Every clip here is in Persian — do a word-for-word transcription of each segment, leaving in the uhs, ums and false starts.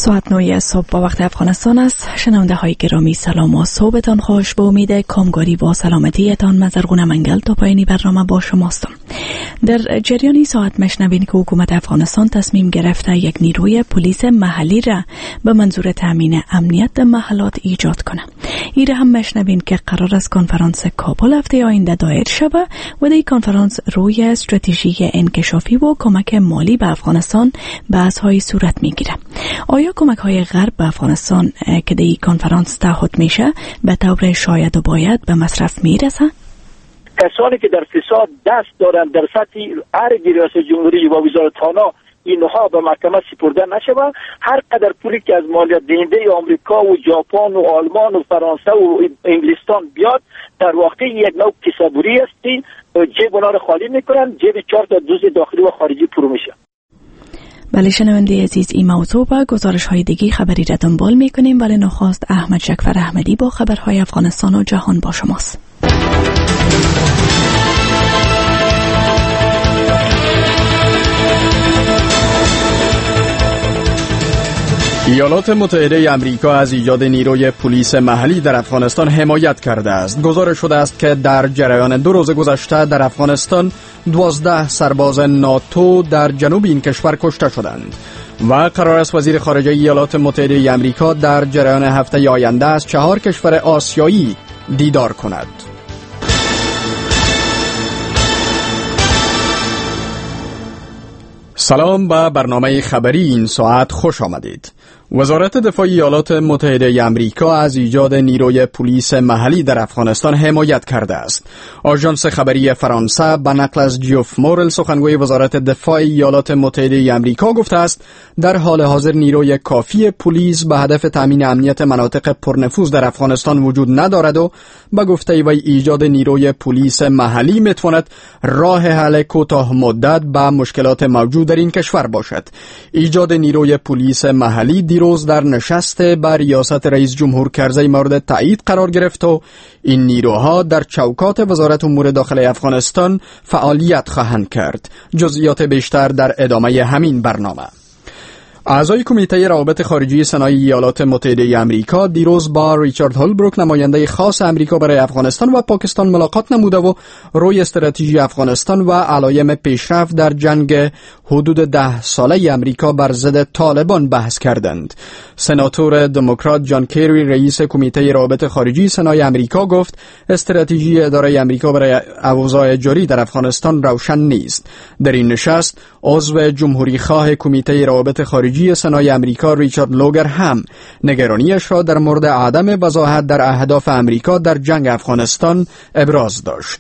ساعت نه صبح با وقت افغانستان است. شنونده های گرامی سلام و صبحتان خوش. به امید کامگاری و سلامتیتان مزرگون منگل تا پایانی برنامه با شماستم. در جریانی ساعت مشنوین که حکومت افغانستان تصمیم گرفته یک نیروی پلیس محلی را به منظور تامین امنیت در محلات ایجاد کنه. ایره هم مشنوین که قرار است کنفرانس کابل هفته آینده دایر شوه و در کنفرانس روی استراتژی انکشافی و کمک مالی به افغانستان بحث های صورت میگیره. آیا کمک های غرب به افغانستان که در این کنفرانس تعهد میشه به طور شاید و باید به مصرف میرسه؟ کسانی که در فساد دست دارند در سطح ارگ ریاست جمهوری و وزارتخانه اینها به محکمه سپرده نشود، هر قدر پولی که از مالیات دهنده آمریکا و ژاپن و آلمان و فرانسه و انگلستان بیاد در واقع یک نوع کسابوری است که جیب اونا رو خالی میکنن، جیب چهار تا دوز داخلی و خارجی پر میشه. بله شنونده عزیز، این موضوع با گزارش های دیگی خبری را دنبال میکنیم، ولی نخست احمد شکفر احمدی با خبرهای افغانستان و جهان با شماست. ایالات متحده آمریکا از ایجاد نیروی پلیس محلی در افغانستان حمایت کرده است. گزارش شده است که در جریان دو روز گذشته در افغانستان دوازده سرباز ناتو در جنوب این کشور کشته شدند و قرار است وزیر خارجه ایالات متحده آمریکا در جریان هفته آینده از چهار کشور آسیایی دیدار کند. سلام به برنامه خبری این ساعت خوش آمدید. وزارت دفاع ایالات متحده آمریکا از ایجاد نیروی پلیس محلی در افغانستان حمایت کرده است. آژانس خبری فرانسه به نقل از جیوف مورل سخنگوی وزارت دفاع ایالات متحده آمریکا گفته است در حال حاضر نیروی کافی پلیس به هدف تامین امنیت مناطق پرنفوذ در افغانستان وجود ندارد و به گفته وی ایجاد نیروی پلیس محلی میتواند راه حل کوتاه مدت به مشکلات موجود در این کشور باشد. ایجاد نیروی پلیس محلی دیروز در نشست بر ریاست رئیس جمهور کرزی مورد تایید قرار گرفت و این نیروها در چوکات وزارت امور داخلی افغانستان فعالیت خواهند کرد. جزئیات بیشتر در ادامه همین برنامه. اعضای کمیته روابط خارجی سنای ایالات متحده آمریکا دیروز با ریچارد هولبروک نماینده خاص آمریکا برای افغانستان و پاکستان ملاقات نموده و روی استراتژی افغانستان و علائم پیشرفت در جنگ حدود ده ساله آمریکا بر ضد طالبان بحث کردند. سناتور دموکرات جان کری رئیس کمیته روابط خارجی سنای آمریکا گفت استراتژی اداره آمریکا برای اوضاع جاری در افغانستان روشن نیست. در این نشست عضو جمهوری خواه کمیته روابط خارجی سنای آمریکا ریچارد لوگر هم نگرانیش را در مورد عدم وضاحت در اهداف آمریکا در جنگ افغانستان ابراز داشت.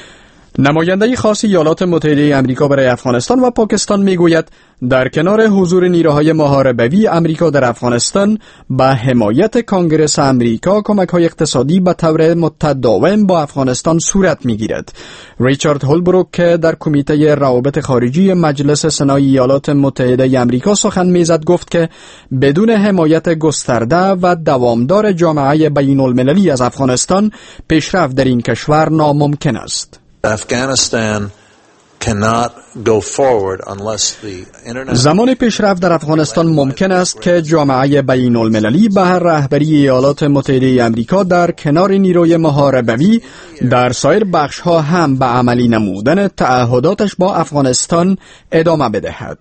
نماینده خاص ایالات متحده آمریکا برای افغانستان و پاکستان میگوید در کنار حضور نیروهای محاربوی آمریکا در افغانستان به حمایت کانگرس آمریکا کمک‌های اقتصادی به طور متداوم با افغانستان صورت می‌گیرد. ریچارد هولبروک که در کمیته روابط خارجی مجلس سنای ایالات متحده آمریکا سخن می‌زد گفت که بدون حمایت گسترده و دوامدار جامعه بین‌المللی از افغانستان پیشرفت در این کشور ناممکن است. Afghanistan cannot go forward unless the internet زمان پیشرفت در افغانستان ممکن است که جامعه بین المللی به رهبری ایالات متحده آمریکا در کنار نیروی محاربوی در سایر بخش ها هم به عملی نمودن تعهداتش با افغانستان ادامه بدهد.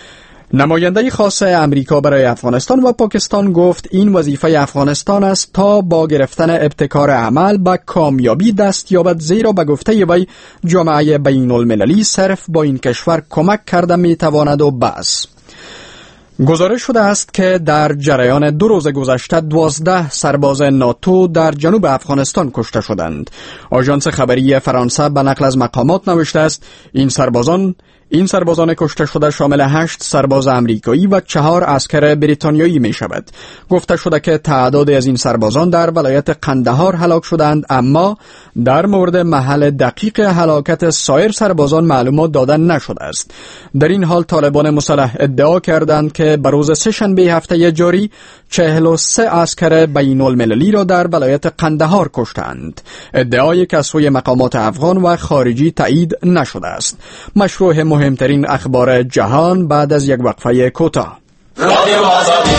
نماینده خاص امریکا برای افغانستان و پاکستان گفت این وظیفه افغانستان است تا با گرفتن ابتکار عمل به کامیابی دست یابد، زیرا به گفته وی جامعه بین المللی صرف با این کشور کمک کرده می تواند و بس. گزارش شده است که در جریان دو روز گذشته دوازده سرباز ناتو در جنوب افغانستان کشته شدند. آژانس خبری فرانسه به نقل از مقامات نوشته است این سربازان این سربازان کشته شده شامل هشت سرباز امریکایی و چهار عسکر بریتانیایی می شود. گفته شده که تعداد از این سربازان در ولایت قندهار هلاک شدند، اما در مورد محل دقیق هلاکت سایر سربازان معلومات دادن نشده است. در این حال طالبان مسلح ادعا کردند که بر روز سه‌شنبه هفته جاری چهل و سه عسکر بین المللی را در ولایت قندهار کشتند. ادعای که از سوی مقامات افغان و خارجی تایید نشده است. مشروع مهمترین اخبار جهان بعد از یک وقفه کوتاه. رادیو آزادی.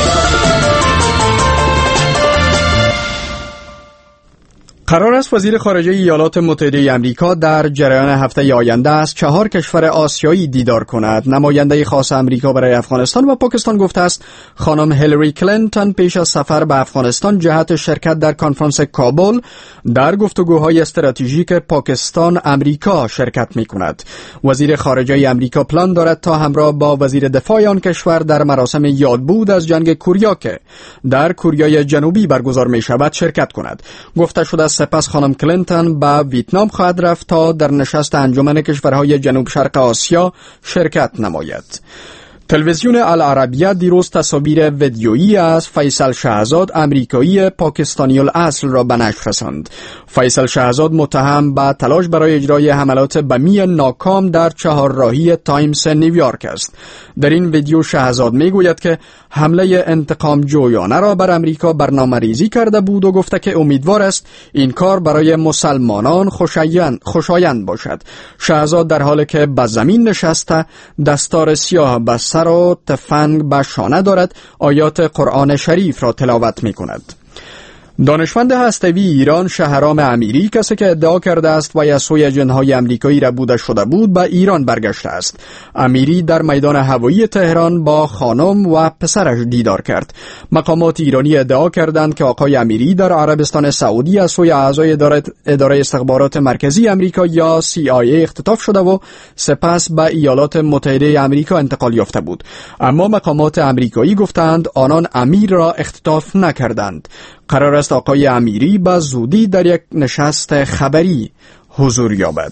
قرار است وزیر خارجه ایالات متحده آمریکا در جریان هفته آینده از چهار کشور آسیایی دیدار کند. نماینده خاص آمریکا برای افغانستان و پاکستان گفته است خانم هیلاری کلینتون پیش از سفر به افغانستان جهت شرکت در کنفرانس کابل در گفتگوهای استراتژیک پاکستان امریکا شرکت می کند. وزیر خارجه آمریکا پلان دارد تا همراه با وزیر دفاع آن کشور در مراسم یادبود از جنگ کوریا که در کوریای جنوبی برگزار می شود شرکت کند. گفته شده است سپس خانم کلینتون به ویتنام خواهد رفت تا در نشست انجمن کشورهای جنوب شرق آسیا شرکت نماید. تلویزیون العربیه دیروز تصاویر ویدیویی از فیصل شهزاد امریکایی پاکستانی الاصل را به نشر رساند. فیصل شهزاد متهم به تلاش برای اجرای حملات بمی ناکام در چهارراهی تایمز نیویورک است. در این ویدیو شهزاد میگوید که حمله انتقام جویانه را بر امریکا برنامه‌ریزی کرده بود و گفته که امیدوار است این کار برای مسلمانان خوشایند خوشایند باشد. شهزاد در حالی که به زمین نشسته دستار سیاه به سر و تفنگ به شانه دارد آیات قرآن شریف را تلاوت می کند. دانشمند هسته‌ای ایران شهرام امیری کسی که ادعا کرده است و یسوع جنهای امریکایی را بوده شده بود به ایران برگشته است. امیری در میدان هوایی تهران با خانم و پسرش دیدار کرد. مقامات ایرانی ادعا کردند که آقای امیری در عربستان سعودی از سوی اعضای اداره استخبارات مرکزی امریکا یا سی آی ای اختطاف شده و سپس به ایالات متحده آمریکا انتقال یافته بود. اما مقامات امریکایی گفتند آنان امیر را اختطاف نکردند. قرار است آقای امیری به زودی در یک نشست خبری حضور یابد.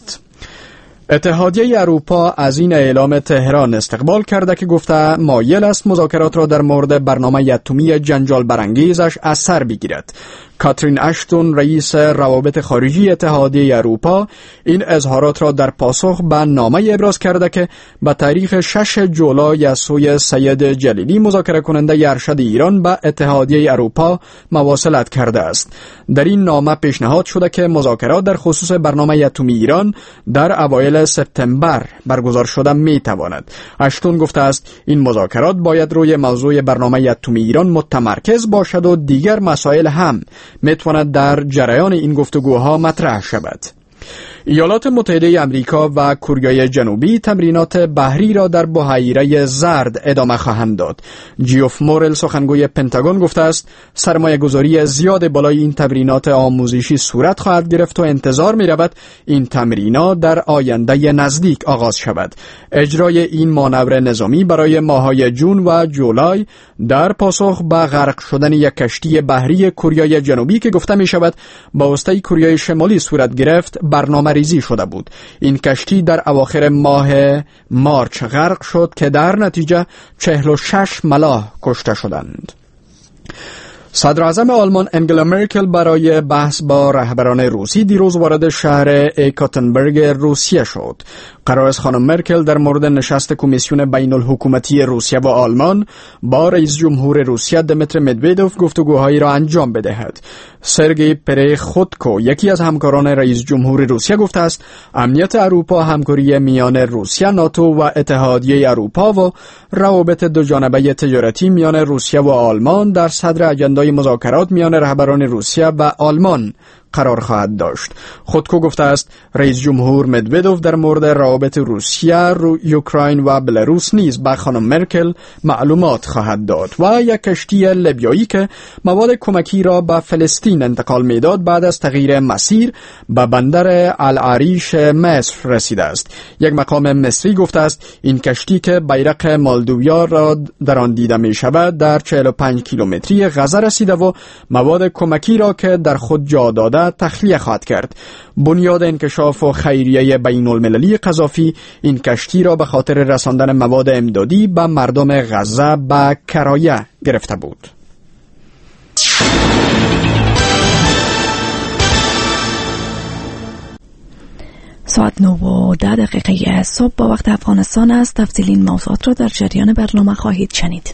اتحادیه اروپا از این اعلام تهران استقبال کرده که گفته مایل است مذاکرات را در مورد برنامه اتمی جنجال برانگیزش از سر بگیرد. کاترین اشتون رئیس روابط خارجی اتحادیه اروپا این اظهارات را در پاسخ به نامه ابراز کرده که به تاریخ شش جولای از سوی سید جلیلی مذاکره کننده ارشد ایران به اتحادیه اروپا مواصلت کرده است. در این نامه پیشنهاد شده که مذاکرات در خصوص برنامه اتمی ایران در اوایل سپتامبر برگزار شده می تواند. اشتون گفته است این مذاکرات باید روی موضوع برنامه اتمی ایران متمرکز باشد و دیگر مسائل هم میتواند در جریان این گفتگوها مطرح شود. ایالات متحده آمریکا و کوریای جنوبی تمرینات بحری را در بحیره زرد ادامه خواهند داد. جیوف مورل سخنگوی پنتاگون گفته است سرمایه گذاری زیاد بالای این تمرینات آموزشی صورت خواهد گرفت و انتظار می رود این تمرینات در آینده نزدیک آغاز شود. اجرای این مانور نظامی برای ماه‌های جون و جولای در پاسخ به غرق شدن یک کشتی بحری کوریای جنوبی که گفته می شود با وسطه کوریای شمالی صورت گرفت برنامه ریزی شده بود. این کشتی در اواخر ماه مارچ غرق شد که در نتیجه چهل و شش ملاح کشته شدند. صدر اعظم آلمان انگلا مرکل برای بحث با رهبران روسی دیروز وارد شهر ایکاتنبرگ روسیه شد. قرار است خانم مرکل در مورد نشست کمیسیون بین الحکومتی روسیه و آلمان با رئیس جمهور روسیه دمیتر مدویدوف گفتگوهایی را انجام بدهد. سرگئی پرخودکو یکی از همکاران رئیس جمهور روسیه گفته است امنیت اروپا، همکاری میان روسیه، ناتو و اتحادیه اروپا و روابط دوجانبه تجارتی میان روسیه و آلمان در صدر اجندای مذاکرات میان رهبران روسیه و آلمان قرار خواهد داشت. خودکو گفته است رئیس جمهور مدویدوف در مورد روابط روسیه، رو اوکراین و بلاروس نیز به خانم مرکل معلومات خواهد داد و یک کشتی لیبیایی که مواد کمکی را به فلسطین انتقال میداد بعد از تغییر مسیر به بندر العریش مصر رسیده است. یک مقام مصری گفته است این کشتی که بیرق مالدویا را در آن دیده می شود در چهل و پنج کیلومتری غزه رسیده و مواد کمکی را که در خود جا داده تخلیه خواهد کرد. بنیاد انکشاف و خیریه بین المللی قذافی این کشتی را به خاطر رساندن مواد امدادی به مردم غزه به کرایه گرفته بود. ساعت نه و ده دقیقه صبح با وقت افغانستان است. تفصیل این موضوعات را در جریان برنامه خواهید شنید.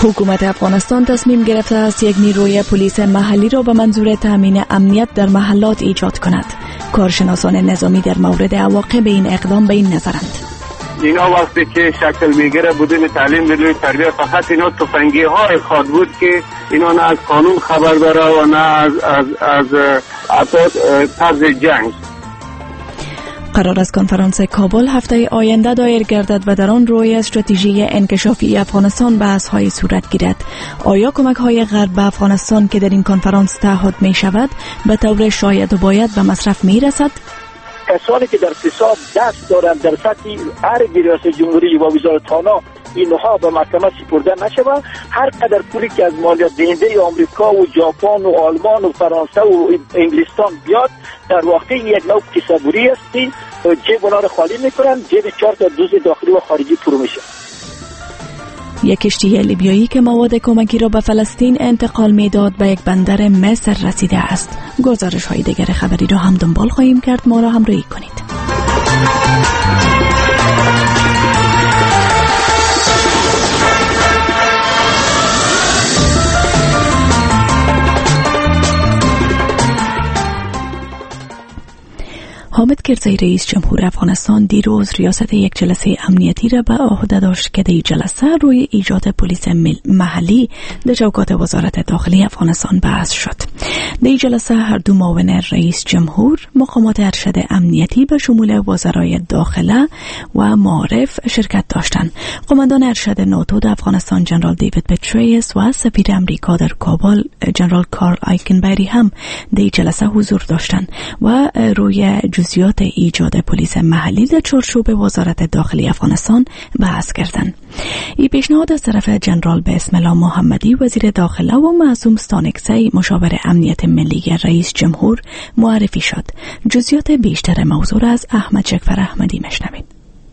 حکومت افغانستان تصمیم گرفته است یک نیروی پلیس محلی را به منظور تامین امنیت در محلات ایجاد کند. کارشناسان نظامی در مورد عواقب این اقدام به این نظرند: اینا وقتی که شکل میگیره بدون تعلیم بدون تربیت، فقط اینا تفنگی های خود بود که اینا نه از قانون خبر داره و نه از از از طرز جنگ. قرار است کنفرانس کابل هفته آینده دایر گردد و در آن روی استراتژی انکشافی افغانستان بحث‌های صورت گیرد. آیا کمک‌های غرب به افغانستان که در این کنفرانس تعهد می شود به طور شاید و باید به مصرف می رسد؟ کسانی که در فساد دست دارند در سطح ارگ ریاست جمهوری و وزارتخانه اینها به محکمه سپرده نشود، هر قدر پولی که از مالیات دهنده آمریکا و ژاپن و آلمان و فرانسه و انگلستان بیاد، در واقع یک نوع تصوری است که جیب اونا رو خالی میکنن، جیب چهار تا دوست داخلی و خارجی پر میشه. یک کشتی لیبیایی که مواد کمکی را به فلسطین انتقال میداد به یک بندر مصر رسیده است. گزارش های دیگر خبری را هم دنبال خواهیم کرد، ما را همراهی کنید. حامد کرزی رئیس جمهور افغانستان دیروز ریاست یک جلسه امنیتی را به عهده داشت که در جلسه روی ایجاد پلیس محلی در چوکات وزارت داخلی افغانستان بحث شد. در جلسه هر دو معاون رئیس جمهور، مقامات ارشد امنیتی به شمول وزرای داخله و معارف شرکت داشتند. قماندان ارشد ناتو در افغانستان جنرال دیوید پتریس و سفیر امریکا در کابل جنرال کارل آیکنبری هم در جلسه حضور داشتند و روی جزئیات ایجاد پلیس محلی در چارچوب وزارت داخلی افغانستان بحث کردند. این پیشنهاد از طرف جنرال بسم الله محمدی وزیر داخله و معصوم ستانکزی مشاور امنیت ملی رئیس جمهور معرفی شد. جزئیات بیشتر موضوع از احمد شکفر احمدی میشنوید.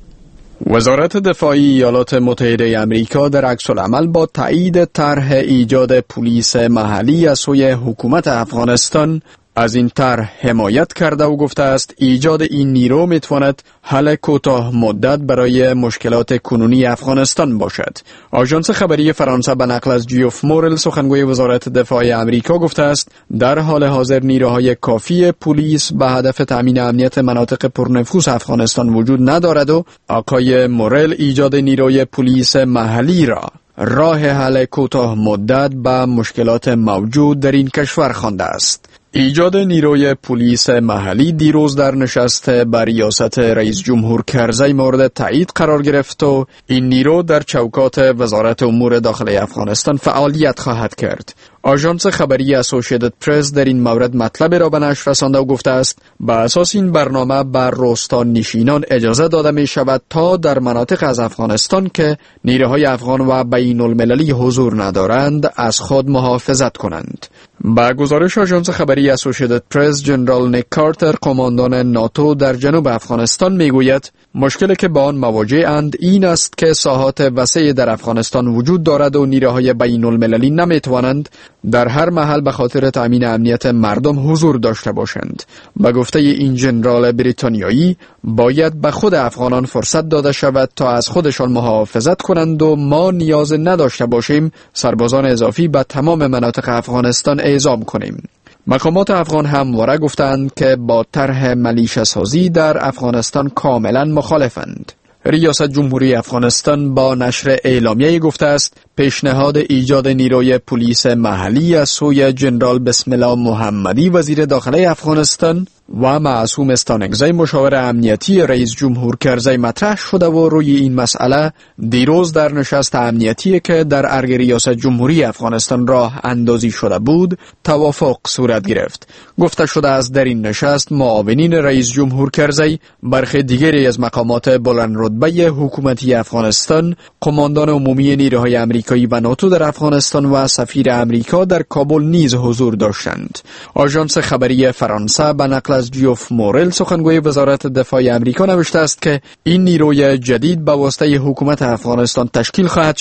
وزارت دفاع ایالات متحده آمریکا در عکس العمل با تایید طرح ایجاد پلیس محلی از سوی حکومت افغانستان از این طرح حمایت کرده و گفته است ایجاد این نیرو میتواند حل کوتاه مدت برای مشکلات کنونی افغانستان باشد. آژانس خبری فرانسه به نقل از جیوف مورل سخنگوی وزارت دفاع آمریکا گفته است در حال حاضر نیروهای کافی پلیس به هدف تامین امنیت مناطق پرنفوذ افغانستان وجود ندارد و آقای مورل ایجاد نیروی پلیس محلی را راه حل کوتاه مدت به مشکلات موجود در این کشور خوانده است. ایجاد نیروی پلیس محلی دیروز در نشست بر ریاست رئیس جمهور کرزی مورد تایید قرار گرفت و این نیرو در چوکات وزارت امور داخلی افغانستان فعالیت خواهد کرد. آژانس خبری اسوسییتد پرس در این مورد مطلب را به نشر رسانده و گفته است به اساس این برنامه بر روستا نشینان اجازه داده می شود تا در مناطق از افغانستان که نیروهای افغان و بین المللی حضور ندارند از خود محافظت کنند. با گزارش آژانس خبری اسوسییتد پرس، جنرال نیک کارتر قماندان ناتو در جنوب افغانستان میگوید مشکلی که با آن مواجه اند این است که ساحات وسیع در افغانستان وجود دارد و نیروهای بین المللی نمیتوانند در هر محل به خاطر تامین امنیت مردم حضور داشته باشند. به گفته این جنرال بریتانیایی باید به خود افغانان فرصت داده شود تا از خودشان محافظت کنند و ما نیاز نداشته باشیم سربازان اضافی به تمام مناطق افغانستان اعزام کنیم. مقامات افغان همواره گفتند که با طرح ملیشه سازی در افغانستان کاملا مخالفند. ریاست جمهوری افغانستان با نشر اعلامیه گفته است پیشنهاد ایجاد نیروی پلیس محلی از سوی جنرال بسم الله محمدی وزیر داخلی افغانستان و معصوم استانکزی مشاور امنیتی رئیس جمهور کرزی مطرح شده و روی این مسئله دیروز در نشست امنیتی که در ارگ ریاست جمهوری افغانستان راه اندازی شده بود توافق صورت گرفت. گفته شده است در این نشست معاونین رئیس جمهور کرزی، برخی دیگری از مقامات بلند رتبه حکومتی افغانستان، قماندان عمومی نیروهای امریکایی و ناتو در افغانستان و سفیر امریکا در کابل نیز حضور داشتند. آژانس خبری فرانسه به نقل از جیوف مورل سخنگوی وزارت دفاع امریکا نوشته است که این نیروی جدید به واسطه حکومت افغانستان تشکیل خواهد شد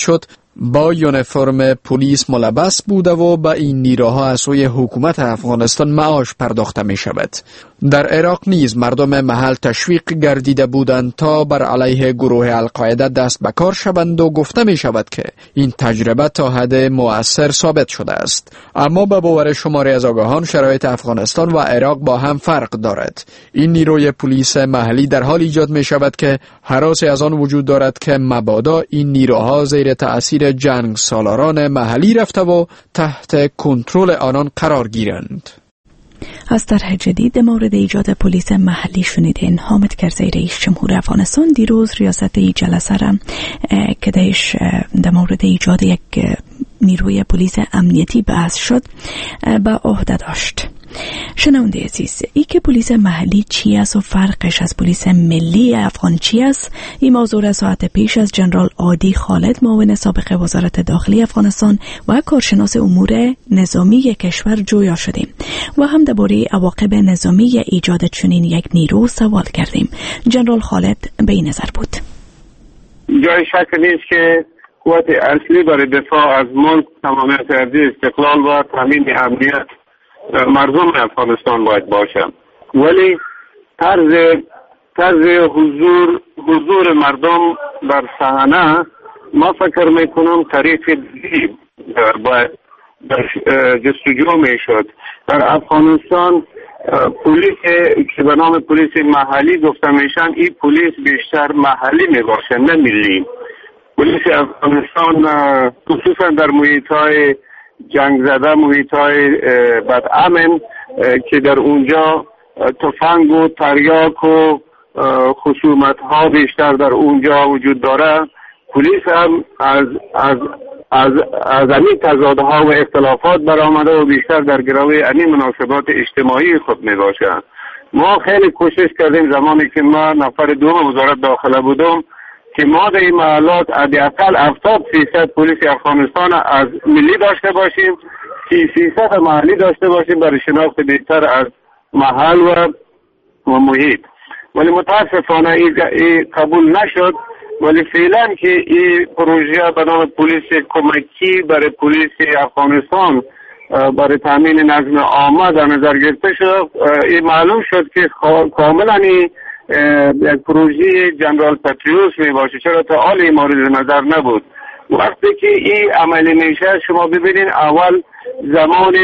با یونیفرم پلیس ملبس بوده و به این نیروها از سوی حکومت افغانستان معاش پرداخته می شود. در عراق نیز مردم محل تشویق گردیده بودند تا بر علیه گروه القاعده دست به کار شوند و گفته می شود که این تجربه تا حد مؤثر ثابت شده است. اما به باور شماری از آگاهان شرایط افغانستان و عراق با هم فرق دارد. این نیروی پلیس محلی در حال ایجاد می شود که هراسی از آن وجود دارد که مبادا این نیروها زیر تأثیر جنگ سالاران محلی رفته و تحت کنترل آنان قرار گیرند. از طرح جدید مورد ایجاد پلیس محلی شنیدین. حامد کرزی رئیس جمهور افغانستان دیروز ریاست ای جلسه را که درش در مورد ایجاد یک نیروی پلیس امنیتی بحث شد به عهده داشت. شنونده عزیز، ای که پلیس محلی چی است و فرقش از پلیس ملی افغان چی است، این موضوع را ساعت پیش از جنرال عادی خالد، معاون سابق وزارت داخلی افغانستان و کارشناس امور نظامی کشور جویا شدیم و هم درباره عواقب نظامی ایجاد چنین یک نیرو سوال کردیم. جنرال خالد به این نظر بود: جای شک نیست که قوت اصلی برای دفاع از ملک، تمامیت ارضی، استقلال و تامین امنیت مردم افغانستان باید باشه، ولی طرز طرز حضور حضور مردم در صحنه ما فکر میکنم طریق دیگه باید جستجو میشد. در افغانستان پلیس که به نام پلیس محلی گفته میشن، این پلیس بیشتر محلی میباشه نه ملی. پلیس افغانستان خصوصا در محیط‌های جنگ زده، محیط‌های بد امن که در اونجا تفنگ و تریاک و خصومت‌ها بیشتر در اونجا وجود داره، پلیس هم از از از از همین تضادها و اختلافات برآمده و بیشتر در گروه همین مناسبات اجتماعی خود می باشه. ما خیلی کوشش کردیم زمانی که ما نفر دوم وزارت داخله بودم که ما در این محلات حداقل هفتاد فیصد پلیس افغانستان از ملی داشته باشیم، سی فیصد محلی داشته باشیم برای شناخت بهتر از محل و و محیط. ولی متاسفانه این قبول نشد. ولی فعلا که این پروژه به نام پلیس کمکی برای پلیس افغانستان برای تامین نظم عامه در نظر گرفته شد، این معلوم شد که کاملا این یک پروژه جنرال پتریوس می باشه، چرا تا حال این مورد نظر نبود. وقتی که این عملی میشه شما ببینید اول زمان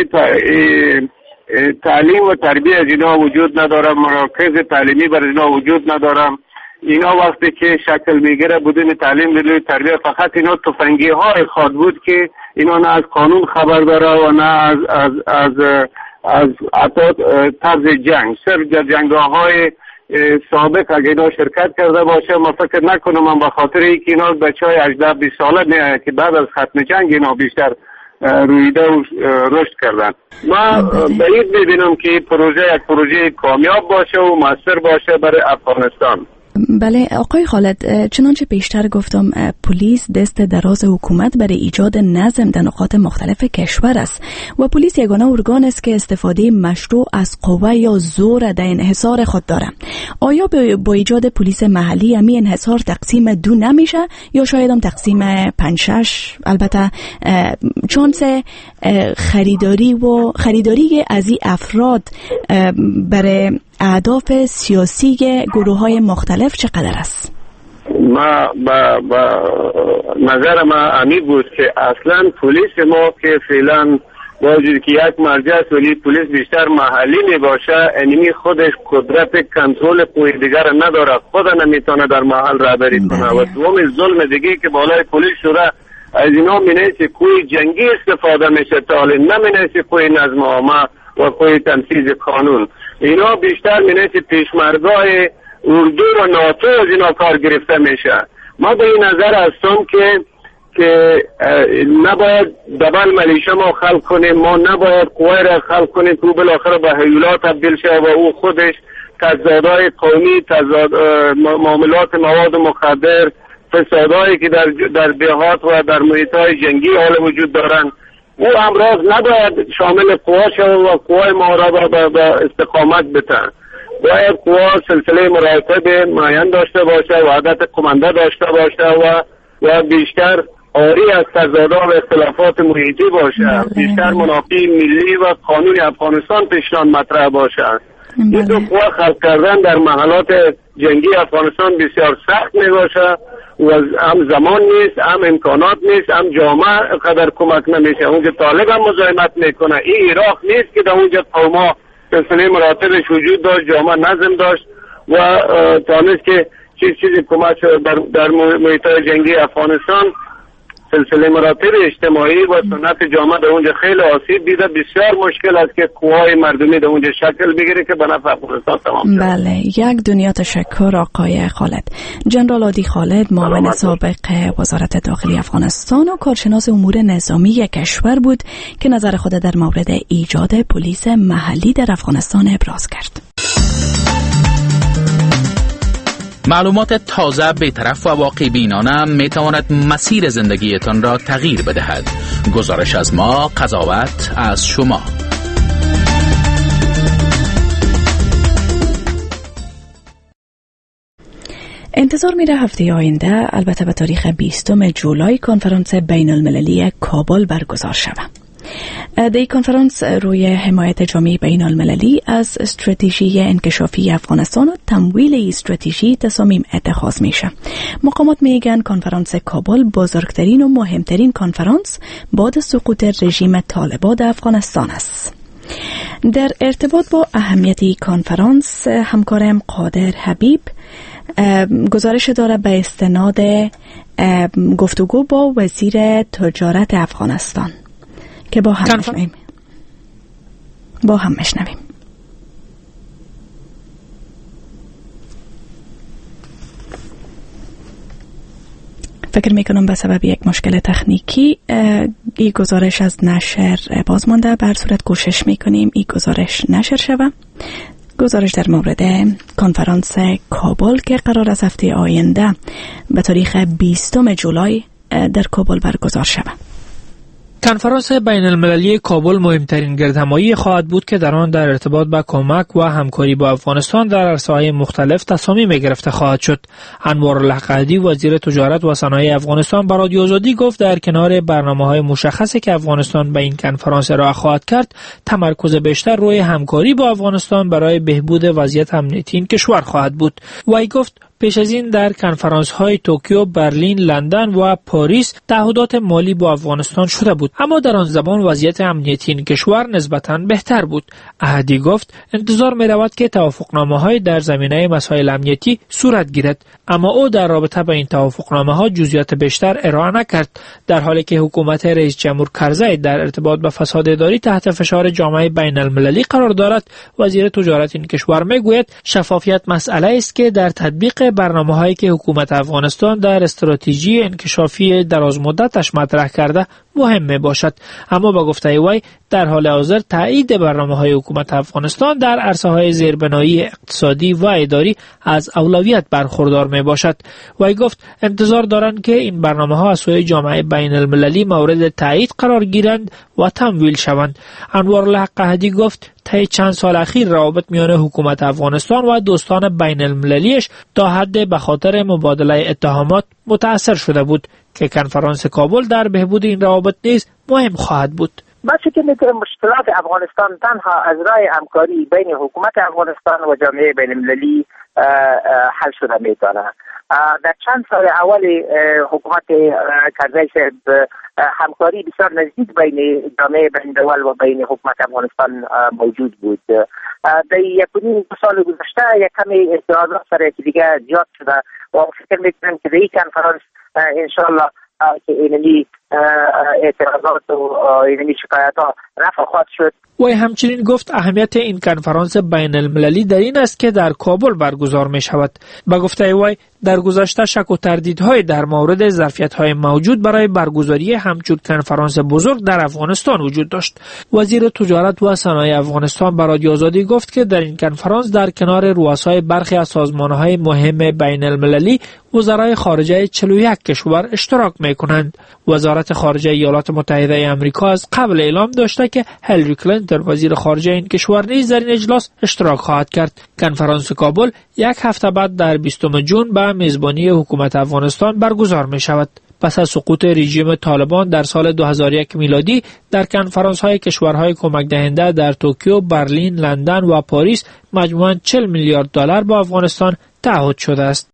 تعلیم و تربیت از اینا وجود نداره، مراکز تعلیمی برای اینا وجود نداره. اینا وقتی که شکل میگیره بدون تعلیم بدون تربیت، فقط اینا تفنگی های خواد بود که اینا نه از قانون خبر داره و نه از از از از عطا طرز جنگ. صرف در جنگ‌های سابق اگه اینا شرکت کرده باشه، ما فکر نکنم من به خاطر اینکه اینا بچهای هجده بیست ساله نه که بعد از ختم جنگ اینا بیشتر رویده و رشد کردن. ما باید ببینم که پروژه یک پروژه کامیاب باشه و موثر باشه برای افغانستان. بله آقای خالد، چنانچه پیشتر گفتم پلیس دست دراز حکومت برای ایجاد نظم در نقاط مختلف کشور است و پلیس یگانه ارگان است که استفاده مشروع از قوه یا زور در انحصار خود دارد. آیا با ایجاد پلیس محلی همی انحصار تقسیم دو نمیشه یا شاید هم تقسیم پنج شش؟ البته چانس خریداری و خریداری از این افراد برای اهداف سیاسی گروه های مختلف چقدر است؟ ما با, با نظر ما امی بود که اصلا پلیس ما که فعلا با وجود که یک مرجع است ولی پلیس بیشتر محلی می باشه، انمی خودش قدرت کنترل قوی دیگر نداره، خود نمیتونه در محل رهبری کنه. و دوم ظلم دیگه که بالای پلیس شده از اینا مینیسی کوی جنگی استفاده میشه تا حالی نمینیسی کوی نظم عامه و کوی تنفیذ قانون. اینا بیشتر مینیسی پیشمرگاه اردو و ناتو از اینا کار گرفته میشه. ما به این نظر هستم که که نباید دبل ملیشه ما خلق کنیم، ما نباید قوی را خلق کنیم که بالاخره به هیولات تبدیل شه و او خودش تضادهای قومی، تضاد معاملات مواد مخدر، فسادهایی که در در دهات و در محیط‌های جنگی حال وجود دارن، او امراض نباید شامل قوا شود و قوای ما را به استقامت بتن. باید قوا سلسله مراتب معین داشته باشه، وحدت کمانده داشته باشه و و بیشتر آری از تضادها و اختلافات محیطی باشد، بیشتر منافع ملی و قانون افغانستان پیشنهاد مطرح باشد. این دو قوا خلق کردن در محلات جنگی افغانستان بسیار سخت می باشد و هم زمان نیست، هم امکانات نیست، هم جامعه قدر کمک نمیشه. اونجا طالب هم مزاحمت میکنه. این عراق نیست که در اونجا قوما سلسله مراتبش وجود داشت، جامعه نظم داشت و تانست که چیز چیزی کمک شد در, در محیط جنگی افغانستان. سلسله مراتب اجتماعی و سنت جامعه در اونجا خیلی آسیب دیده. بسیار مشکل است که قوای مردمی در اونجا شکل بگیره که به نفع افغانستان تمام شد. بله، یک دنیا تشکر آقای خالد. جنرال عادی خالد، معاون سابق وزارت داخلی افغانستان و کارشناس امور نظامی کشور بود که نظر خود در مورد ایجاد پلیس محلی در افغانستان ابراز کرد. معلومات تازه، بی‌طرف و واقع بینانه می تواند مسیر زندگیتان را تغییر بدهد. گزارش از ما، قضاوت از شما. انتظار میره هفته آینده، البته به تاریخ بیستم جولای، کنفرانس بین المللی کابل برگزار شود. در این کنفرانس روی حمایت جامعه بین المللی از استراتژی انکشافی افغانستان و تمویل استراتژی تصامیم اتخاذ میشه. مقامات میگن کنفرانس کابل بزرگترین و مهمترین کنفرانس بعد سقوط رژیم طالبان در افغانستان است. در ارتباط با اهمیت کنفرانس، همکارم قادر حبیب گزارش داره به استناد گفتگو با وزیر تجارت افغانستان که با هم مشنویم. با هم مشنویم. فکر میکنم به سبب یک مشکل تکنیکی این گزارش از نشر باز مانده. بر صورت کوشش میکنیم این گزارش نشر شود. گزارش در مورد کنفرانس کابل که قرار است هفته آینده به تاریخ بیستم جولای در کابل برگزار شود. کنفرانس بین المللی کابل مهمترین گردهمایی خواهد بود که در آن در ارتباط با کمک و همکاری با افغانستان در عرصه‌های مختلف تصامیم گرفته خواهد شد. انوارالله قحطی، وزیر تجارت و صنایع افغانستان، به رادیو آزادی گفت در کنار برنامه‌های مشخصی که افغانستان به این کنفرانس ارائه خواهد کرد، تمرکز بیشتر روی همکاری با افغانستان برای بهبود وضعیت امنیتی این کشور خواهد بود. وی گفت پیش از این در کنفرانس های توکیو، برلین، لندن و پاریس تعهدات مالی با افغانستان شده بود، اما در آن زمان وضعیت امنیتی این کشور نسبتاً بهتر بود. احدی گفت انتظار می رود که توافقنامه های در زمینه مسائل امنیتی صورت گیرد، اما او در رابطه با این توافقنامه ها جزئیات بیشتر ارائه نکرد. در حالی که حکومت رئیس جمهور کرزی در ارتباط با فساد اداری تحت فشار جامعه بین المللی قرار دارد، وزیر تجارت این کشور می گوید شفافیت مسئله است که در تطبیق برنامه‌هایی که حکومت افغانستان در استراتژی انکشافی درازمدتش مطرح کرده مهم می باشد. اما با گفته وی در حال حاضر تایید برنامه‌های حکومت افغانستان در عرصه‌های زیربنایی اقتصادی و اداری از اولویت برخوردار می باشد. وی گفت انتظار دارند که این برنامه‌ها از سوی جامعه بین المللی مورد تایید قرار گیرند و تمویل شوند. انوارالله قحطی گفت طی چند سال اخیر روابط میان حکومت افغانستان و دوستان بین المللیش تا حد به خاطر مبادله اتهامات متأثر شده بود که کنفرانس کابل در بهبود این روابط نیز مهم خواهد بود. من فکر می‌کنم مشکلات افغانستان تنها از راه همکاری بین حکومت افغانستان و جامعه بین المللی حل شده میتونه. در چند سال اول حکومت کرزی صاحب همکاری بسیار نزدیک بین جامعه بین الملل و بین حکومت افغانستان موجود بود. در یک و نیم سال گذشته یک کمی اعتراضات سر یکی دیگه زیاد شده و فکر می‌کنم که در این کنفرانس انشاءالله که اینمی اعتراضات و اینمی شکایت ها رفع خواهد شد. وی همچنین گفت اهمیت این کنفرانس بین المللی در این است که در کابل برگزار می شود. با گفته وی در گذشته شک و تردیدهای در مورد ظرفیت‌های موجود برای برگزاری همچون کنفرانس بزرگ در افغانستان وجود داشت. وزیر تجارت و صنایع افغانستان به رادیو آزادی گفت که در این کنفرانس در کنار رؤسای برخی از سازمان‌های مهم بین المللی، وزرای خارجه چهل و یک کشور اشتراک می‌کنند. وزارت خارجه ایالات متحده آمریکا از قبل اعلام داشته که هیلاری کلینتون وزیر خارجه این کشور نیز در این اجلاس اشتراک خواهد کرد. کنفرانس کابل یک هفته بعد در بیستم ژوئن به میزبانی حکومت افغانستان برگزار می شود. پس از سقوط رژیم طالبان در سال دو هزار و یک میلادی در کنفرانس‌های کشورهای کمک دهنده در توکیو، برلین، لندن و پاریس مجموعاً چهل میلیارد دلار با افغانستان تعهد شده است.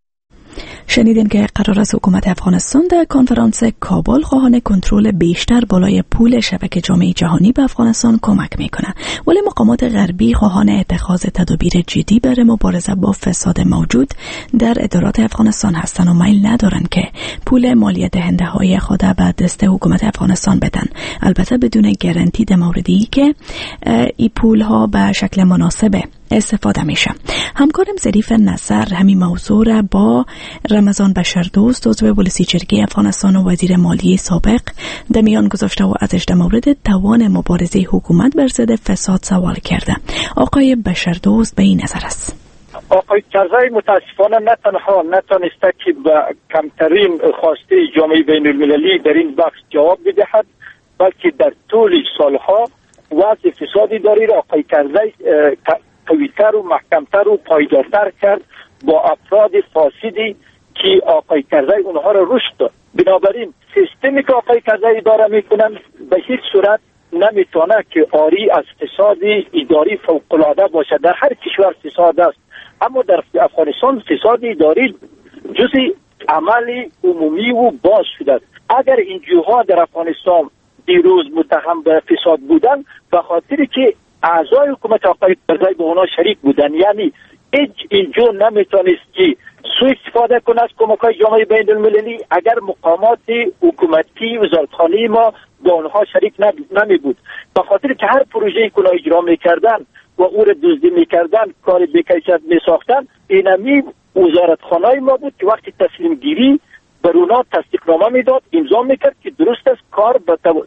شنیدین که قرار است حکومت افغانستان در کنفرانس کابل خواهان کنترل بیشتر بالای پول شبکه جامعه جهانی به افغانستان کمک میکنه، ولی مقامات غربی خواهان اتخاذ تدابیر جدی برای مبارزه با فساد موجود در ادارات افغانستان هستند و میل ندارند که پول مالیه دهنده های خود به دست حکومت افغانستان بدن، البته بدون گارانتی در موردی که این پول ها به شکل مناسب استفاده میشه. همکارم ظریف نصر همین موضوع را با رمضان بشردوست عضو پلیسی جرگه افغانستان و وزیر مالیه سابق در میان گذاشته و ازش در مورد توان مبارزه حکومت بر ضد فساد سوال کرده. آقای بشردوست به این نظر است: آقای کرزی متاسفانه نه تنها نتانسته که به کمترین خواسته جامعه بین المللی در این بخش جواب بدهد، بلکه در طول سالها وضع فسادی داری را آقای کرزی قوی‌تر و محکمتر و پایدارتر کرد با افراد فاسدی که آقای کرزی اونها را رشد داد. بنابراین سیستمی که آقای کرزی اداره میکنن به هیچ صورت نمیتونه که آری از فساد اداری فوق‌العاده باشه. در هر کشور فساد است، اما در افغانستان فساد اداری جزء عمل عمومی و باز شده. اگر این جوها در افغانستان دیروز متهم به فساد بودن به خاطر که اعضای حکومت آقای کرزی به اونا شریک بودن، یعنی هیچ اینجا نمیتونست که سوء استفاده کنه از کمک‌های جامعه بین المللی اگر مقامات حکومتی وزارتخانه ما با اونها شریک نمی بود. به خاطر که هر پروژه‌ای که اجرا میکردن و او را دزدی میکردن، کار بی‌کیفیت میساختن، اینمی وزارتخانه ما بود که وقتی تصمیم گیری بر اونا تصدیقنامه میداد، امضا میکرد که درست است، کار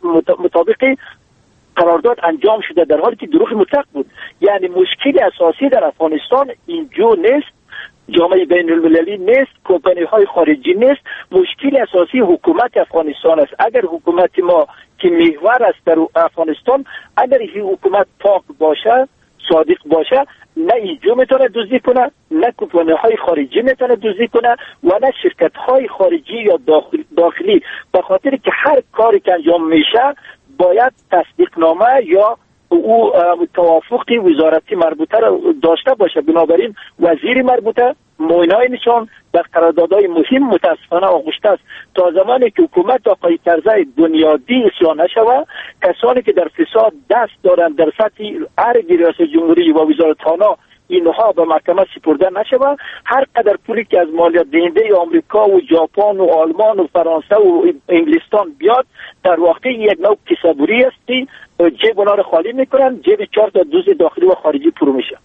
مطابق قرارداد انجام شده، در حالی که دروغ مطلق بود. یعنی مشکل اساسی در افغانستان اینجا نیست، جامعه بین المللی نیست، کمپانی های خارجی نیست، مشکل اساسی حکومت افغانستان است. اگر حکومت ما که محور است در افغانستان، اگر این حکومت پاک باشه، صادق باشه، نه اینجا میتونه دزدی کنه، نه کمپانی های خارجی میتونه دزدی کنه و نه شرکت های خارجی یا داخل داخلی. به خاطر که هر کاری که انجام میشه باید تصدیقنامه یا او توافقی وزارتی مربوطه را داشته باشه. بنابراین وزیر مربوطه معاینه نشان در قراردادهای مهم متاسفانه آغشته است. تا زمانی که حکومت آقای کرزی بنیادی اصلاح نشوه، کسانی که در فساد دست دارند در سطح ارگ ریاست جمهوری و وزارتخانه اینها به محکمه سپرده نشوه، هر قدر پولی که از مالیات دهنده آمریکا و ژاپن و آلمان و فرانسه و انگلستان بیاد، در واقع یک نوع کسبوری است که جیب اونا رو خالی میکنن، جیب چهار تا دزد داخلی و خارجی پرو میشه.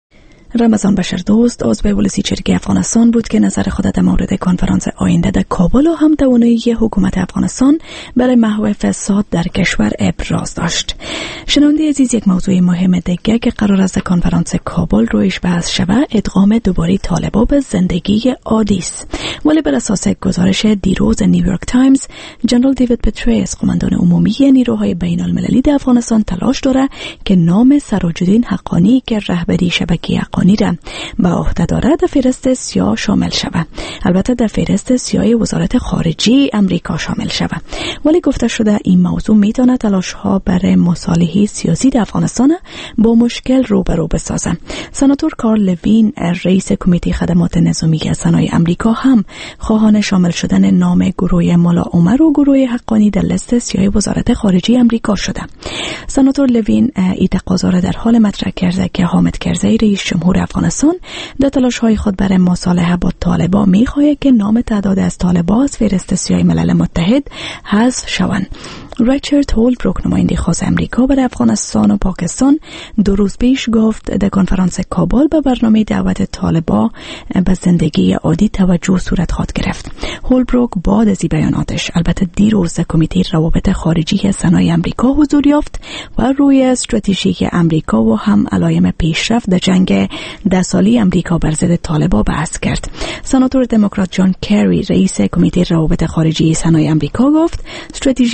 رمضان بشردوست عضو پلیسی جرگه افغانستان بود که نظر خود در مورد کنفرانس آینده در کابل و هم توانایی حکومت افغانستان برای محو فساد در کشور ابراز داشت. شنونده عزیز، یک موضوع مهم دیگه که قرار است کنفرانس کابل رویش بحث شود ادغام دوباره طالبان به زندگی عادی است. ولی بر اساس گزارش دیروز نیویورک تایمز، جنرال دیوید پتریس، قماندان عمومی نیروهای بین المللی در افغانستان، تلاش داره که نام سراج‌الدین حقانی که رهبری شبکه حقانی را به عهده دارد در فهرست سیاه شامل شود. البته در فهرست سیاه وزارت خارجه امریکا شامل شود. ولی گفته شده این موضوع میتونه تلاش‌ها برای مصالحه سیاسی در افغانستان با مشکل روبرو بسازه. سناتور کارل لوین، رئیس کمیته خدمات نظامی صنایع امریکا، هم خواهان شامل شدن نام گروه ملا عمر و گروه حقانی در لیست سیاه وزارت خارجه امریکا شده. سناتور لوین این تقاضا را در حال مطرح کرده که حامد کرزی، رئیس جمهور افغانستان، در تلاش‌های خود برای مصالحه با طالبان می‌خواهد که نام تعداد از طالبان از فهرست سیاه ملل متحد حذف شوند. ریچارد هولبروک، نماینده خاص امریکا برای افغانستان و پاکستان، دو روز پیش گفت در کنفرانس کابل به برنامه دعوت طالبان به زندگی عادی توجه صورت خواهد گرفت. هولبروک بعد از این بیاناتش البته دیروز در کمیته روابط خارجی صنایع امریکا حضور یافت و روی استراتژی امریکا و هم علائم پیشرفت در جنگ ده ساله امریکا بر ضد طالبان بحث کرد. سناتور دموکرات جان کری، رئیس کمیته روابط خارجی صنایع امریکا، گفت استراتژی اداره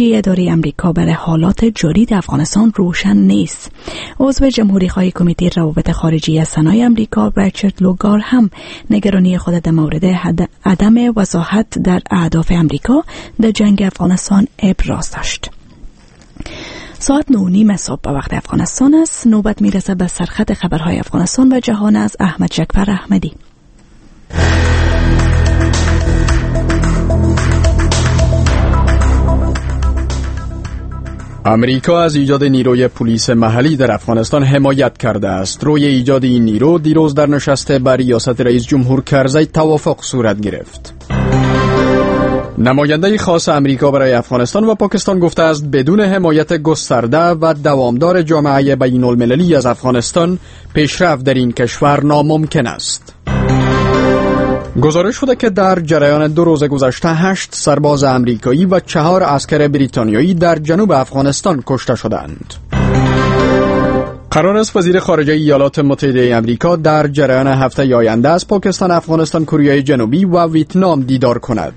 نگرانی امریکا برای حالات جاری در افغانستان روشن نیست. عضو جمهوری خواه کمیته روابط خارجی سنای امریکا ریچارد لوگار هم نگرانی خود در مورد عدم وضاحت در اهداف امریکا در جنگ افغانستان ابراز داشت. ساعت نه و نیم صبح به وقت افغانستان است. نوبت میرسه به سرخط خبرهای افغانستان و جهان از احمد جعفر احمدی. امریکا از ایجاد نیروی پلیس محلی در افغانستان حمایت کرده است. روی ایجاد این نیرو دیروز در نشست بر ریاست رئیس جمهور کرزی توافق صورت گرفت. نماینده خاص امریکا برای افغانستان و پاکستان گفته است بدون حمایت گسترده و دوامدار جامعه بین المللی از افغانستان پیشرفت در این کشور ناممکن است. گزارش شده که در جریان دو روز گذشته هشت سرباز امریکایی و چهار عسکر بریتانیایی در جنوب افغانستان کشته شدند. قرار است وزیر خارجه ایالات متحده امریکا در جریان هفته آینده از پاکستان، افغانستان، کره جنوبی و ویتنام دیدار کند.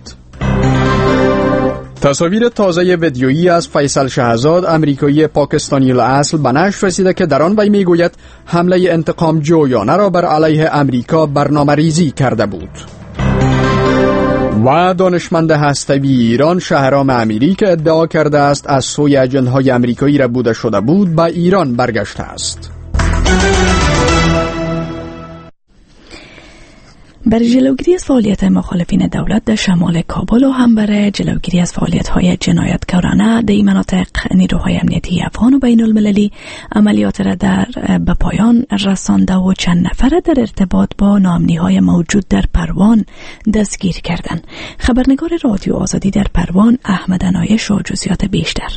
تصاویر تازه ویدیویی از فیصل شهزاد، امریکایی پاکستانی الاصل، به نشر رسیده که در آن وی میگوید حمله انتقام جویانه را بر علیه امریکا برنامه ریزی کرده بود. و دانشمند هسته‌ای ایران شهرام امیری که ادعا کرده است از سوی اجنت‌های امریکایی را بوده شده بود به ایران برگشته است. برای جلوگیری از فعالیت مخالفین دولت در شمال کابل و هم برای جلوگیری از فعالیت‌های جنایتکارانه در این مناطق، نیروهای امنیتی افغان و بین المللی عملیات را در به پایان رسانده و چند نفر در ارتباط با ناامنی‌های موجود در پروان دستگیر کردند. خبرنگار رادیو آزادی در پروان احمد عنایش و جزئیات بیشتر.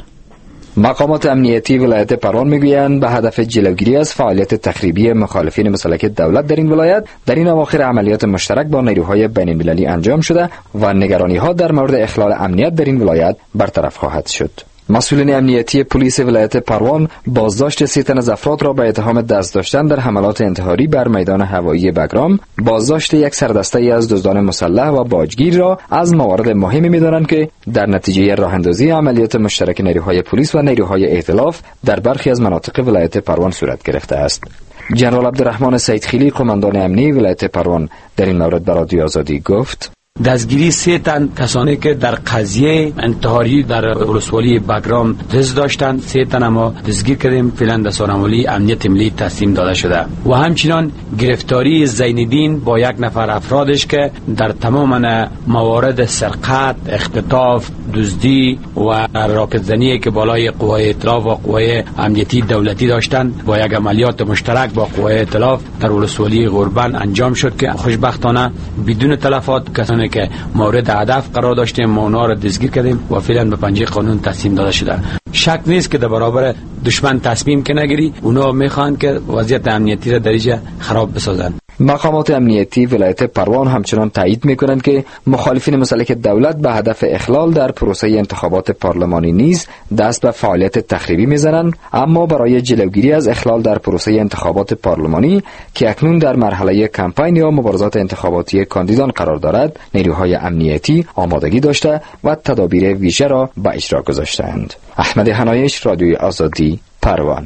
مقامات امنیتی ولایت پروان میگویند به هدف جلوگیری از فعالیت تخریبی مخالفین مسلک دولت در این ولایت در این اواخر عملیات مشترک با نیروهای بین المللی انجام شده و نگرانی‌ها در مورد اخلال امنیت در این ولایت برطرف خواهد شد. مسئولین امنیتی پلیس ولایت پروان بازداشت سی تن از افراد را به اتهام دست داشتن در حملات انتحاری بر میدان هوایی بگرام، بازداشت یک سردسته ای از دزدان مسلح و باجگیر را از موارد مهمی می‌دانند که در نتیجه راه‌اندازی عملیات مشترک نیروهای پلیس و نیروهای ائتلاف در برخی از مناطق ولایت پروان صورت گرفته است. جنرال عبدالرحمن سیدخیلی، قماندان امنی ولایت پروان، در این مورد به رادیو آزادی گفت: دستگیری سه تن کسانی که در قضیه انتحاری در ولسوالی بگرام دست داشتند، سه تن ما دستگیر کردیم، فعلا در سارنولی امنیت ملی تسلیم داده شده. و همچنان گرفتاری زین‌الدین با یک نفر افرادش که در تمام موارد سرقت، اختطاف، دزدی و راکتزنی که بالای قوای ائتلاف و قوای امنیتی دولتی داشتند با یک عملیات مشترک با قوای ائتلاف در ولسوالی غربن انجام شد که خوشبختانه بدون تلفات کسانی که مورد هدف قرار داشتیم ما اونا را دستگیر کردیم و فعلا به پنجه قانون تسلیم داده شده. شک نیست که در برابر دشمن تصمیم که نگیری، اونا میخوان که وضعیت امنیتی را در اینجا خراب بسازن. مقامات امنیتی ولایت پروان همچنان تایید میکنند که مخالفین مسلک دولت به هدف اخلال در پروسه انتخابات پارلمانی نیز دست به فعالیت تخریبی میزنند، اما برای جلوگیری از اخلال در پروسه انتخابات پارلمانی که اکنون در مرحله کمپین یا مبارزات انتخاباتی کاندیدان قرار دارد، نیروهای امنیتی آمادگی داشته و تدابیر ویژه را به اجرا گذاشتند. احمد عنایش، رادیوی آزادی، پروان.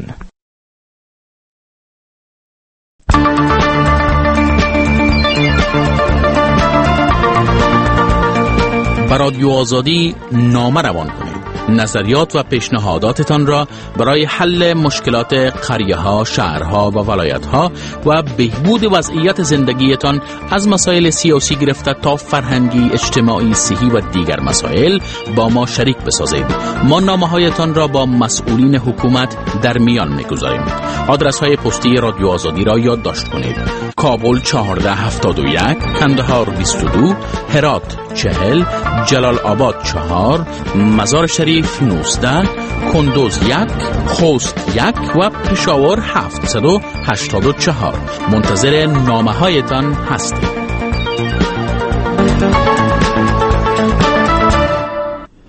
به رادیو آزادی نامه روان کنید. نظریات و پیشنهاداتتان را برای حل مشکلات قریه ها، شهرها و ولایت ها و بهبود وضعیت زندگیتان از مسائل سیاسی گرفته تا فرهنگی، اجتماعی، صحی و دیگر مسائل با ما شریک بسازید. ما نامه هایتان را با مسئولین حکومت در میان میگذاریم. آدرس های پستی رادیو آزادی را یادداشت کنید: کابل چهارده هفتاد و یک، کندهار بیست و دو، هرات چهل، جلال آباد چهار، مزار شریف نوزده، کندوز یک، خوست یک و پشاور هفتصد و هشتاد و چهار. منتظر نامه هایتان هستیم.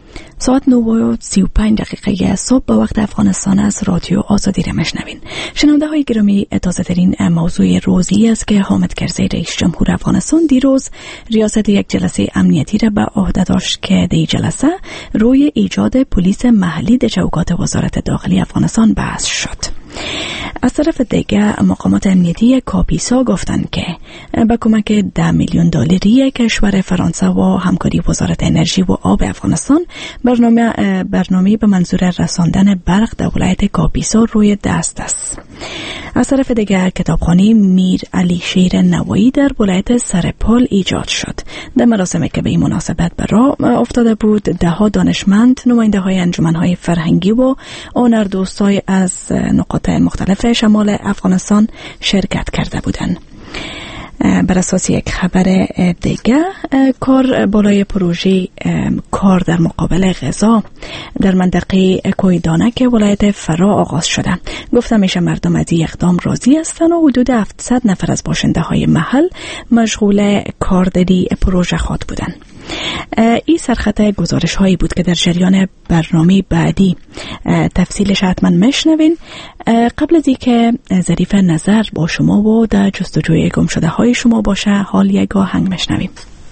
ساعت نه و سی و پنج دقیقه صبح به وقت افغانستان از رادیو آزادی را میشنوین. شنونده های گرامی، تازه ترین موضوع روزی است که حامد کرزی رئیس جمهور افغانستان دیروز ریاست یک جلسه امنیتی را به عهده داشت که در جلسه روی ایجاد پلیس محلی در چوکات وزارت داخلی افغانستان بحث شد. از طرف دیگر مقامات امنیتی کاپیسا گفتند که با کمک ده میلیون دلاری کشور فرانسه و همکاری وزارت انرژی و آب افغانستان برنامه برنامه به منظور رساندن برق در ولایت کاپیسا روی دست است. از طرف دیگر کتابخانه میر علی شیر نوایی در ولایت سرپال ایجاد شد. در مراسمی که به این مناسبت به راه افتاده بود، ده ها دانشمند، نماینده های انجمن‌های فرهنگی و هنردوستای از نقاط مختلف شمال افغانستان شرکت کرده بودند. بر اساس یک خبر دیگه، کار بالای پروژه کار در مقابل غذا در منطقه کویدانک ولایت فرا آغاز شده. گفته میشه مردم از این اقدام راضی هستند و حدود هفتصد نفر از باشنده های محل مشغول کارداری پروژه خود بودند. این سرخط گزارش هایی بود که در جریان برنامه بعدی تفصیلش حتما مشنوین. قبل از اینکه ظریف نظر با شما و در جستجوی گم شده های شما باشه، حال یک آهنگ مشنویم.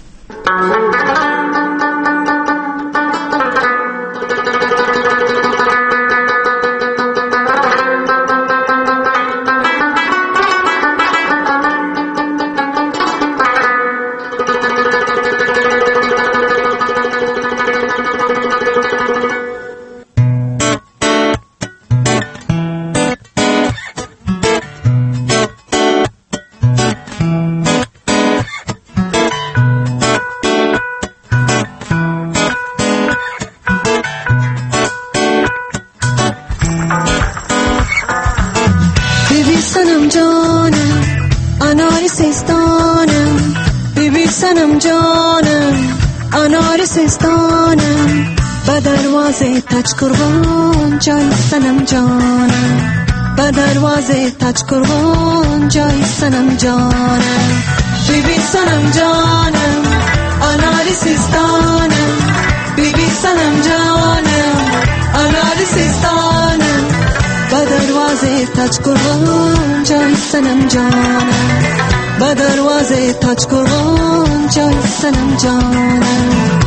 تاج قربان جای سنم جانم، به دروازه تاج قربان جای سنم جانم. بیبی سنم جانم انار سیستانم، بیبی سنم جانم انار سیستانم، به دروازه تاج قربان جای سنم جانم، به دروازه تاج قربان جای سنم جانم.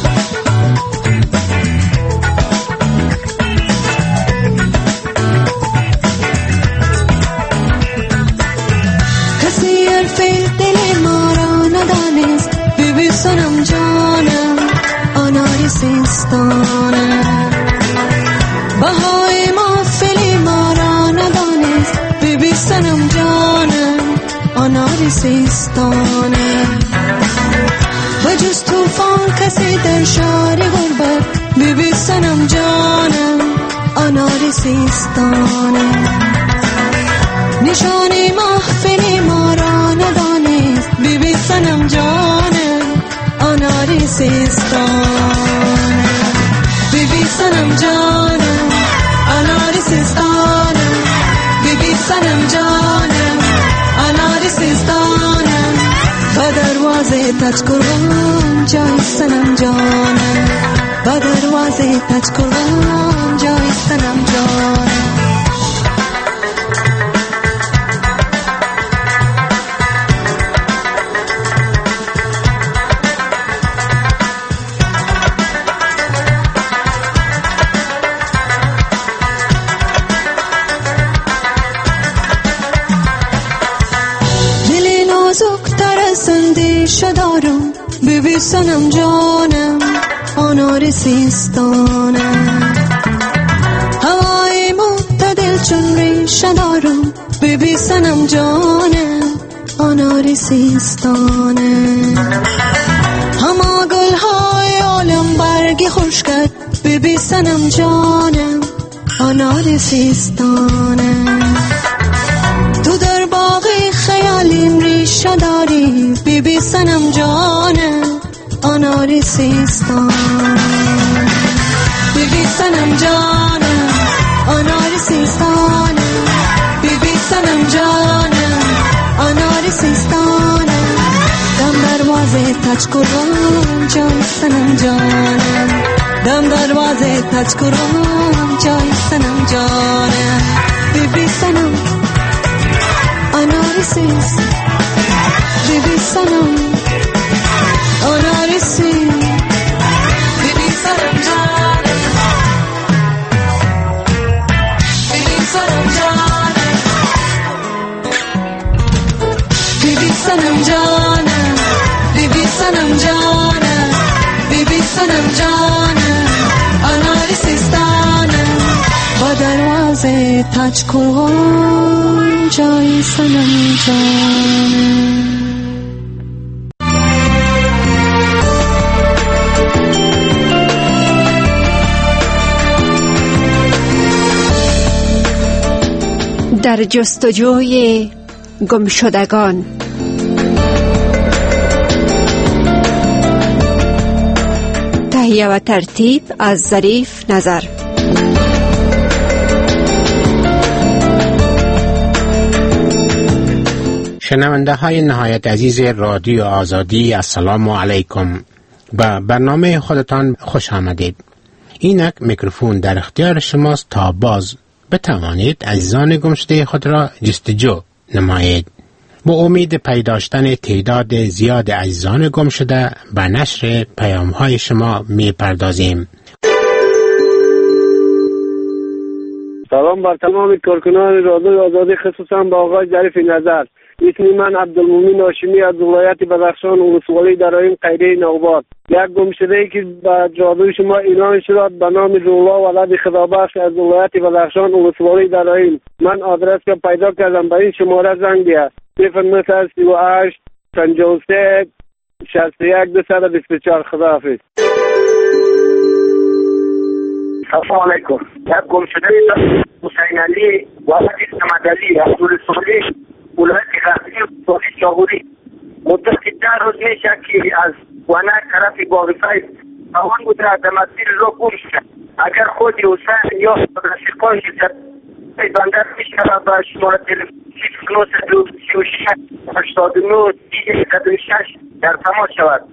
سنم جانم انار سیستانم، بهای محفلی ما را ندانست. بیبی سنم جانم انار سیستانم، و جز توفان کسی در شهر غربت. بیبی سنم جانم انار سیستانم، نشانی محفلی ما را ندانست. بیبی سنم جانم انار سیستانم، بیبی سنم جانم انار سیستانم، بیبی سنم جانم انار سیستانم، به دروازه تاج قربان جای سنم جانم، به دروازه تاج قربان جای سنم جانم. دارم بیبی سنم جانم انار سیستانم، هوای معتدل چون ریشه دارم. بیبی سنم جانم انار سیستانم، همه گل های عالم برگی خوش کرد. بیبی سنم جانم انار سیستانم، تو در باغ خیالیم ریشه داری. بیبی سنم جانم انار سیستانم، بیبی سنم جانم انار سیستانم، بیبی سنم جانم انار سیستانم، دم دروازه تاج قربان جای سنم جانم، هم دروازه تاج کنم جای سنم جانم بیبی سنم آناریسیس بیبی سنم آناریسیس بیبی سنم جانم بیبی سنم جانم بیبی سنم جانم بیبی سنم جانم بیبی سنم جانم آناریسیستانم با دروازه تاج کن جای سنم جانم. در جستجوی گمشدگان تهیه و ترتیب از ظریف نظر. شنونده های نهایت عزیز رادیو آزادی، السلام علیکم. به برنامه خودتان خوش آمدید. اینک میکروفون در اختیار شماست تا باز بتوانید عزیزان گمشده خود را جستجو نمایید. با امید پیداشتن تعداد زیاد عزیزان گمشده به نشر پیام های شما می پردازیم. سلام بر تمام کارکنان رادیو آزادی، خصوصا با آقای ظریف نظر. اسم من عبدالمومن هاشمی از ولایت بدخشان، ولسوالی درایم قیره نوباد. یک گمشده‌ای که به رادیو شما اعلان شد به نام رولا ولد خدابخش از ولایت بدخشان، ولسوالی درایم. من آدرس که پیدا کردم به این شماره زنگ دید صفر نه سی و هشت پنجاه و سه شصت و یک دویست و بیست و چهار. خداحافظ. السلام علیکم. یک گمشده حسین علی ولد اسمت علی از ولسوالی ولایت غربی ولسوالی شاغوری. مدت ده روز میشه که از ونک طرف باقیفه روان بوده، در مسیر رو گم شد. اگر خود حسین یا رفیقانش بندر میشه به شماره تلفن صفر نه سی و شش هشتاد و نه صد و شش در تماس شود.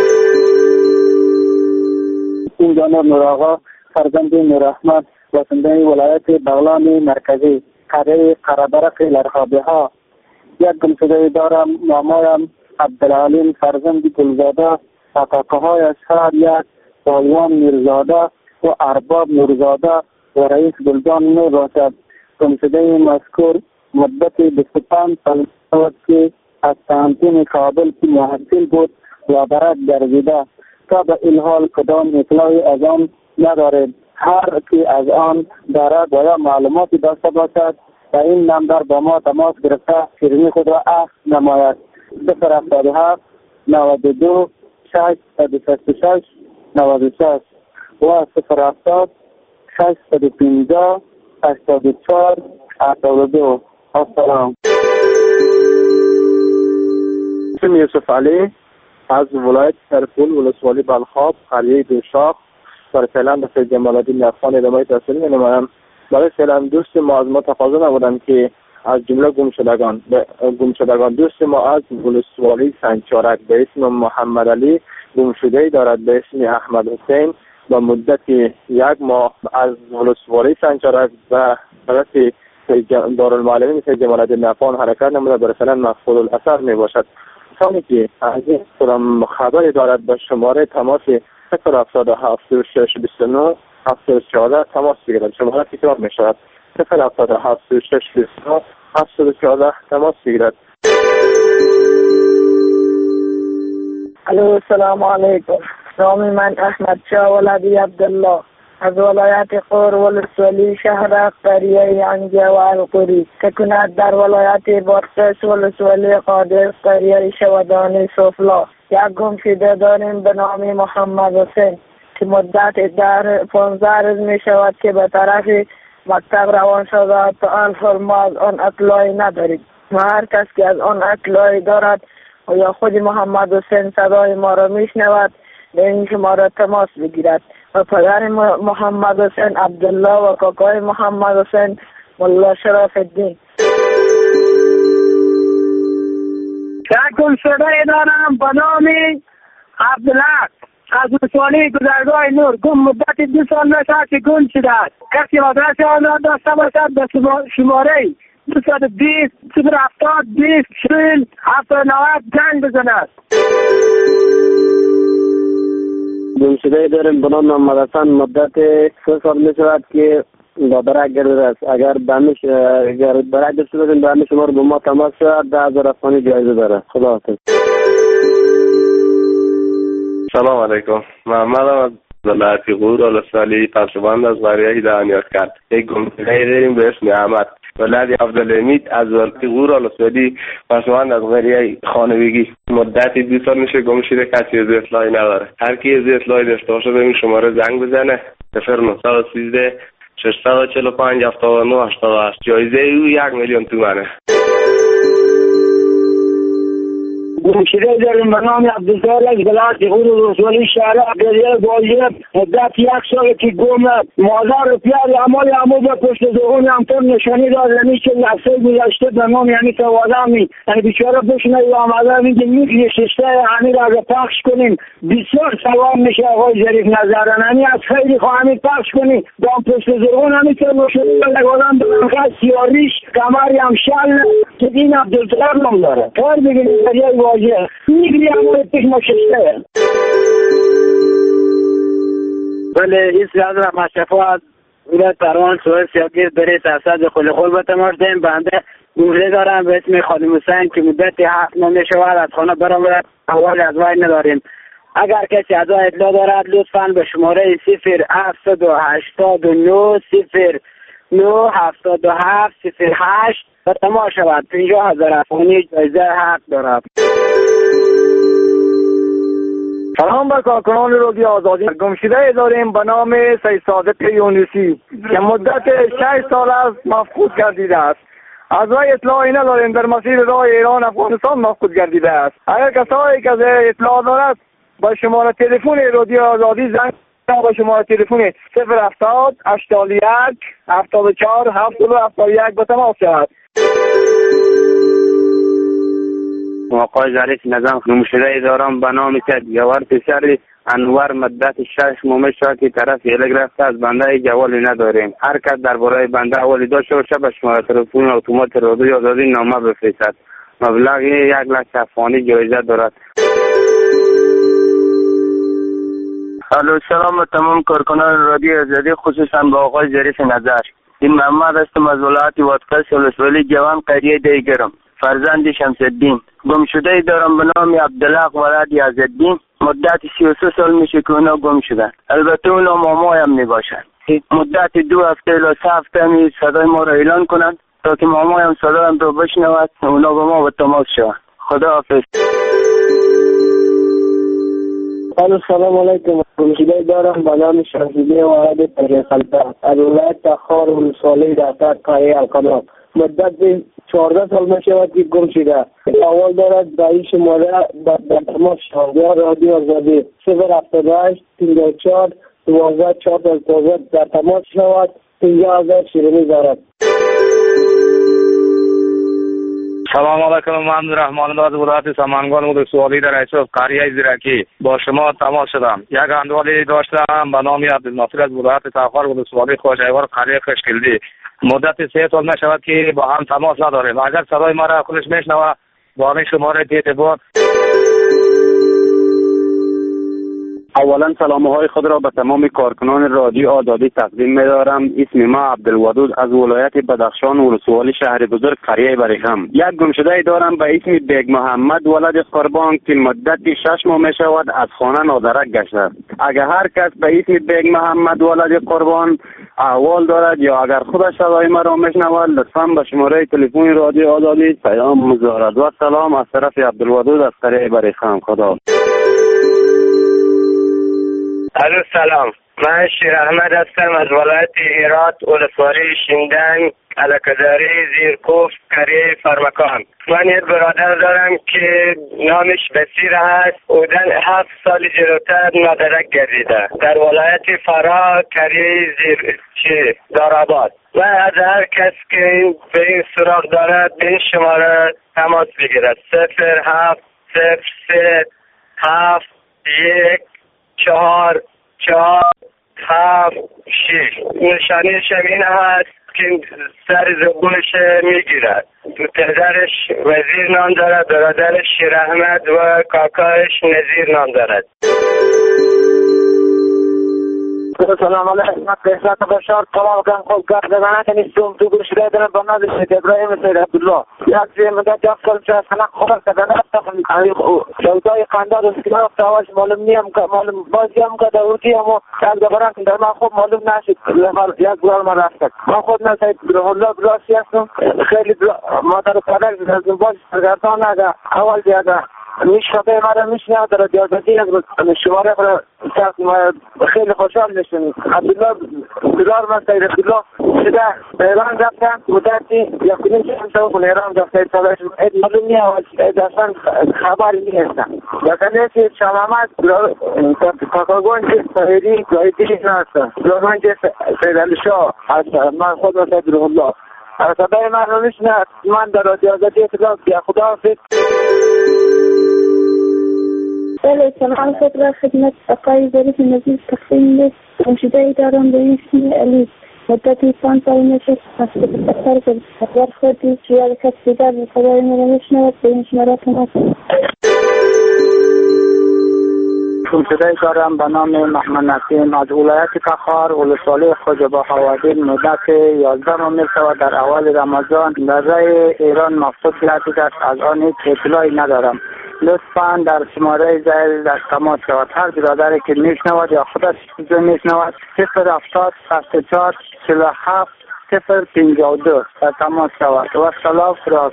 این جانب نوراغا فرزند نوراحمد واسنده ولایت بغلان مرکزی قریه قربرق لرخابه ها. یک گمشده دارم، نامایم عبدالعلیم فرزند گلزاده، حقاقه های از شهر یک پالوان میرزاده و ارباب میرزاده و رئیس گلدان می باشد. گمشده مذکور مدت بیست و پنج سال بود که از تهمتین کابل که محصل بود و برد گردیده. تا به این حال کدام اطلاعی از آن ندارد. هر که از آن دارد و یا معلوماتی داشته باشد و این نمبر با ما تماس گرفته شیرینی خود را اخذ نماید. صفر هفتاد و هفت نود و دو ششصد و شصت و شش نود و شش و صفر هفتاد ششصد و پنجاه هشتاد و چهار هفتاد و دو. السلام. اسم یوسف علی از ولایت سرپول ولسوالی بلخاب قریه دوشاخ. برای فعلا به سید جمال الدین افغان ادامه تحصیلی می‌نمایم. برای فعلا دوست ما از ما تقاضا نبودند که از جمله گمشدگان گمشدگان دوست ما از ولسوالی سنگچارک به اسم محمد علی گمشده‌ای دارد به اسم احمد حسین. با مدت یک ماه از ولسوالی سنگچارک و طرف دارالمعلمین سید جمال الدین افغان حرکت نموده. برای فعلا مفقود الاثر می باشد. کسانی که از این خودم خبری دارد به شماره تماس صفر هفتاد و هفت شش بیست و نه هفتاد و چهارده تماس بگیرد. شماره تکرار می شود صفر هفتاد و هفت شش بیست و نه هفتاد و چهارده تماس بگیرد. الو سلام علیکم. نام من احمد شاه ولدی عبدالله از ولایت قور ولسوالی شهر قریه عنجه و القوری تکند در ولایت بادغیس ولسوالی قادس قریه شودانی سفلا. یک گمشده داریم به نام محمد حسین که مدت در پانزده روز می شود که به طرف مکتب روان شده. تا الحال ما از آن اطلاعی نداریم و هر کس که از آن اطلاعی دارد و یا خود محمد حسین صدای ما را می شنود به این شماره تماس بگیرد. و پدر محمد حسین عبدالله و کاکای محمد حسین ملا شرف الدین. یک گمشده دارم به نام عبدالحق از ولسوالی گذرگاه نور گم مدت دو سال نشد که گم شده است. کسی آدرس آن داشته باشد به شماره دو صد و بیست صفر هفتاد بیست چهل هفتاد و نود زنگ بزند. گمشده داریم به نام محمد حسن، مدت سه سال می شود که با برک گرده است. اگر بهمش اگر برک داشته باشیم به شما رو به ما تماس شود ده هزار افغانی جایزه داره. خدا حافظ. سلام علیکم. محمد از ولایت غور ولسوالی پسوند از قریه دانیار کرد. یک گمشده داریم به اسم احمد ولد عبدالحمید از ولایت غور ولسوالی پسوند از قریه خانویگی. مدتی دو سال میشه گم شده، کسی از اطلاعی نداره. هر کی از اطلاعی داشته باشه به این شماره زنگ بزنه. صفر نه یک سه شش چهار پنج هفتاد و نه هشتاد و هشت. جایزه او یک میلیون تومانه. گمشده داریم به نام عبدالزال از ولایت غور ولسوالی شهر قریه واجب. مدت یک سال که گم مادر و پیار عمال عمو به پشت زغون همطور نشانی داد. یعنی که لحظه گذشته به نام یعنی توادمی یعنی بیچاره بشنه و آمده اینکه میگه ششته همین را اگر پخش کنیم بسیار ثواب میشه. آقای ظریف نظران یعنی از خیلی خواهمی پخش کنیم با پشت زغون همین که نشانی لگادم به منخص سیاریش کمری هم شل که این عبدالزال نام داره. کار بگیم قریه واجب میگری همون پیش ما ششته. بله این سیاد را مشفا از ولایت پروان سوال سیاگیر بره تحصیل خلی خول بتماش دیم. بنده گمشده دارم به اسم خادم حسین که مدت هفت ماه میشود از خانه برآمده. احوال از وی نداریم. اگر کسی از وی اطلاع دارد لطفاً به شماره صفر هفتصد و هشتاد و نه صفر نه هفتاد و هفت صفر هشت و تماس شود. پنجاه هزار افغانی جایزه حق دارد. سلام بر کارکنان رادیو آزادی. گمشده داریم به نام سید صادق یونسی که مدت شش سال است مفقود گردیده است. از وی اطلاعی نداریم. در مسیر راه ایران افغانستان مفقود گردیده است. اگر کسایی که اطلاع دارد با شماره تلفن رادیو آزادی زنگ با شماره تلفن صفر هفتاد هشتاد و یک هفتاد و چهار هفتاد و هفتاد و یک به تماس شود. آقای ظریف نظام گمشده دارم به نام جوار پسر انور مدت شش ماه شد که طرف ایله گرفته از بنده جوالی نداریم. هر کس درباره بنده اولی داشته باشه به شماره تلفن اتومات رادیو آزادی نامه بفرستد. مبلغ یک لچ افغانی جایزه دارد. الو سلام تمام کارکنان رادیو آزادی خصوصا با آقای ظریف نظر. این محمد هستم از ولایت وادکس ولسوالی جوان قریه دیگرم فرزند شمس‌الدین. گمشده دارم به نام عبدالحق ولد یزدالدین. مدت سی و سه سال میشه که اونا گم شدن. البته اونا مامایم میباشن. مدت دو هفته الی سه هفته می صدای ما را اعلان کنند تا که مامایم صدایم رو بشنود اونا با ما به تماس شوند. خدا حافظ. سلام علیکم. گمشده دارم به نام شمس‌الدین ولد پریخلطه از ولایت تخار ولسوالی در قریه القنا. مدت چهارده سال میشود که گم شده. اول دارد به این شماره در تماس شود. رادیو آزادی صفر هفتاد و هشت پنجاه و چهار دوازده چهار دوازده در تماس شود. پنجاه هزار شیرینی دارد. سلام علیکم. محمد رحمان از ولایت سمنگان ولسوالی در ایسوف قریه زیرکی با شما تماس شدم. یک اندوالی داشتم به نام عبدالناصر از ولایت تخار ولسوالی خوشایوار قریه خشکلدی. مدت سه سال میشود که با هم تماس نداریم. اگر صدای ما را خودش میشنوه با همین شماره اعتبار. اولا سلامه های خود را به تمام کارکنان رادیو آزادی تقدیم می‌دارم. اسم ما عبدالودود از ولایت بدخشان ولسوالی شهر بزرگ قریه بریخم. یک گمشده دارم به اسم بیگ محمد ولد قربان که مدت شش ماه میشود از خانه نادرک گشته. اگر هر کس به اسم بیگ محمد ولد قربان احوال دارد یا اگر خودش صدای ما را میشنود لطفاً به شماره تلفن رادیو آزادی پیام مزارد. و سلام از طرف عبدالودود از قریه بریخم. خدا. الو سلام، من شیر احمد هستم از ولایت هرات ولسوالی شیندنگ الکداری زیرکوف قریه فرمکان. من یک برادر دارم که نامش بصیر هست. اودن هفت سال جلوتر نادرک گردیده در ولایت فرا قریه زیر چی داراباد. و از هر کس که به این سراغ دارد به این شماره تماس بگیرد. صفر هفت صفر سه هفت یک چهار چهار هفت شش. نشانیش این هست که سر زبونش میگیرد. پدرش وزیر نام دارد، برادرش شیر احمد و کاکایش نظیر نام دارد. سلام علیکم. بهزاد بشار طلاب کن خوب کرده من نیستم تو گوش دادن با نازش ابراهیم سید عبدالله یک جای مدت جاب کل چه سنک خبر کردن رفتم شوکای خاندان اسکلاف تاواش معلوم نیم که معلوم بازی هم که داوتی هم یک دفران در من خوب معلوم نشد یک بار ما رفتم من خود نسید الله براسی هستم خیلی مادر پدر از باز سرگردان نگه اول دیگه میشکافه مرا میشنه در دیازدی از شماره برای خیلی خوشحال میشنیم عبدالله بلار من سید عبدالله شده به ایران رفتم مدتی یک کنیم که همسا کنه ایران رفته سالش اید معلوم نیم اصلا خبری نیستم یکنه که شام آمد کاکاگون که سهیری گاهی دیش نستم بلارمن که سید علی شاه من خود و سید روح الله صدای من رو میشنه من در دیازدی اطلاف بیا خدا حافظ. بله سلام خود خدمت آقای ظریف نظیر تقسیم نیست گمشده‌ای دارم به اسم علی مدتی پنج سال میشه از بسر کرد اکبر خودی چیار کس دیگر به خدای مرا میشنود به این شماره تماس. گمشده‌ای دارم به نام محمد نسیم از ولایت تخار ولسوالی خواجه با حوادث مدت یازده ماه میشود در اول رمضان در رای ایران مفقود گردیده است از آن هیچ اطلاعی ندارم. لطفاً در شماره زیر در تماس شود هر برادری که میشنود یا خودش میشنود صفر هفتاد شصت و چهار چهل و هفت صفر پنجاه و دو در تماس شود و سلام خدا.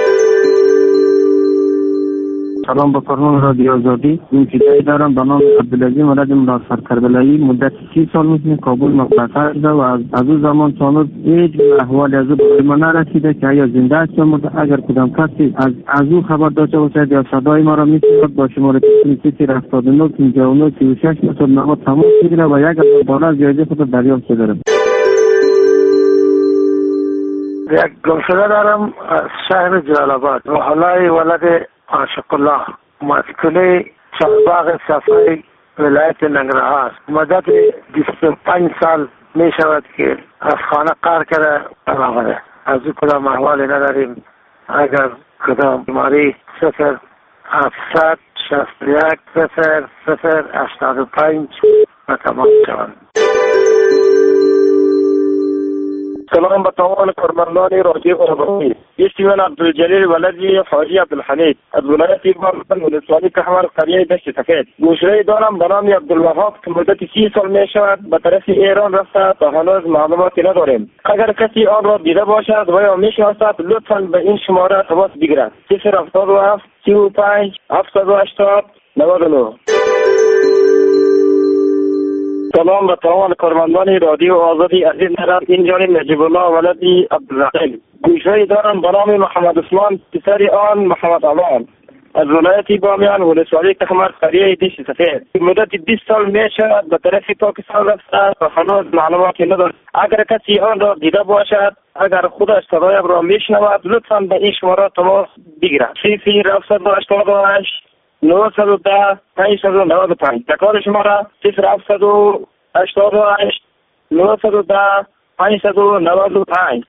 سلام با فرمان رادیو آزادی. این فیدایی دارم به نام عبدالعزیز مراد مراد کربلایی مدت سی سال میتونه کابل مقطع شده و از از اون زمان تا هنوز هیچ احوال از او برای ما نرسیده که آیا زنده است یا مرده. اگر کدام کسی از از او خبر داشته باشد یا صدای ما را میشنود با شماره صفر هفتاد و نه پنجاه و نه سی و شش مثل نما تماس میگیره و یک بالا از جایزه خود دریافت دارم. یک گمشده دارم از شهر جلال آباد و حالای ولد عاشق الله مسکن چهارباغ صفای ولایت ننگرهار مدت بیست و پنج سال می شود که از خانه قرار کرده آمده. از او کدام احوالی نداریم. اگر کدام بیماری صفر هفتصد شصت و یک صفر صفر هشتاد و پنج و تماس شوند. سلام به تمام کارمندان رادیو آزادی. اسم من عبدالجلیل ولدی حاجی عبدالحمید از ولایت بغلان ولسوالی کهمر قریه دشت سفید. گوشه‌ای دارم به نام عبدالوهاب که مدت سی سال می شود به طرف ایران رفته تا هنوز معلوماتی نداریم. اگر کسی آن را دیده باشد و یا میشناسد لطفاً به این شماره تماس بگیرد. صفر هفتاد و هفت سی و پنج هفتصد و هشتاد نود و نه. سلام به تمام کارمندان رادیو آزادی عزیز دارم. این جانب نجیب الله ولدی عبدالرحیم. گوشه‌ای دارم به نام محمد عثمان پسر آن محمد امان از ولایت بامیان ولسوالی کهمر قریه دشت سفید. مدت بیست سال می شود به طرف پاکستان رفته و هنوز معلوماتی ندارد. اگر کسی آن را دیده باشد اگر خودش صدایم را میشنود لطفاً به این شماره تماس بگیرد. صفر هفتصد و هشتاد و هشت نهصد و ده پنجصد و نود و پنج. تکرار شماره صفر هفتصد و هشتاد و هشت نهصد و ده پنجصد و نود و پنج.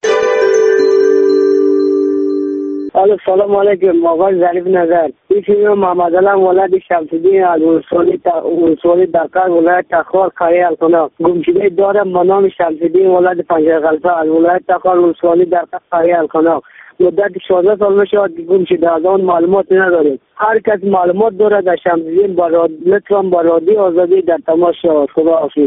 سلام علیکم آقای ظریف نظر. اسم محمد علم ولد شمس‌الدین از ولسوالی دکار ولایت تخار قریه الخناق. گمشده دارم به نام شمس‌الدین ولد پنجرغلفه از ولایت تخار ولسوالی دکار قریه الخناق. مدت شانزده سال میشود که گم شده از آن معلومات نداریم. هر کس معلومات دارد در شمس‌الدین لطفاً با رادیو آزادی در تماس شود. خدا حافظ.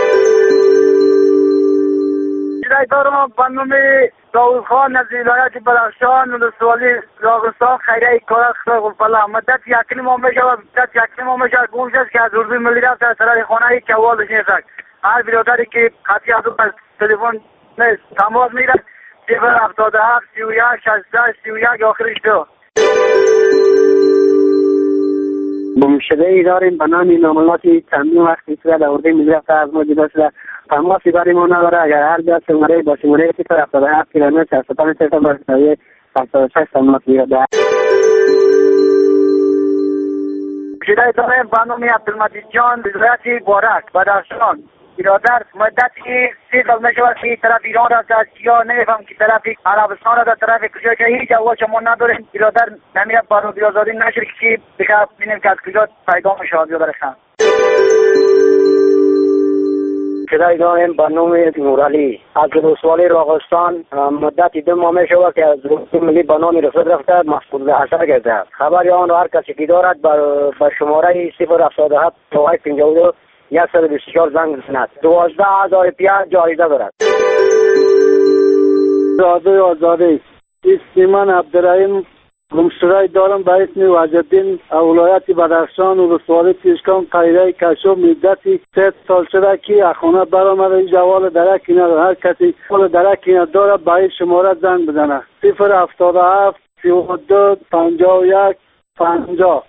دارم به نام داوود خان از ولایت بدخشان ولسوالی راغستان خیریه کارخ غلفلا. مدت یک ماه میشود مدت یک ماه میشود گم شد که از اردوی ملی رفت از طرف خانه کوالش نیست. هر برادری که خطی از او تلفن نیست تماس میگیرد صفر هفتاد و هفت سی و یک شصت سی و یک آخرش دو. گمشده ای داریم به نام ناملاتی چندین وقتی که در اردوی ملی رفت از ما جدا شده. تماسی برای ما نداره. اگر هر جا شماره با شماره صفر هفتاد و هفت کیلومتر شصت و پنج صفر با شماره هفتاد و شش تماس میگیرد. گمشده داریم به نام عبدالمجید جان ولایت بارک بدخشان. برادر مدتی سی سال میشود که طرف ایران را از یا نمیفهم که طرف عربستان را در طرف کجا که هیچ جواب ما نداریم. برادر نمیره برای بیازاری نشد که بخواه بینیم که از کجا پیدا میشود بیادرشان. صدای داریم به نام نورالی از ولسوالی راغستان. مدتی دو ماه می شود که از روزی ملی به نام رفت رفته مفقود اثر گرفته. خبر آن را هر کسی که دارد به شماره صفر هفتاد و هفت نود و پنجاه و دو صد و بیست و چهار زنگ بزند. دوازده هزار پیاز جایزه دارد. رادیو آزادی اسم من عبدالرحیم گمشده دارم به اسم وحیدالدین ولایت بدخشان ولسوالی پیشکام قریه کشو. مدتی سه سال شده که خانه برآمده جوال درکی نداره. هر کسی جوال درکی نداره به این شماره زنگ بزنه صفر هفتاد و هفت سی و دو پنجاه و یک پنجاه.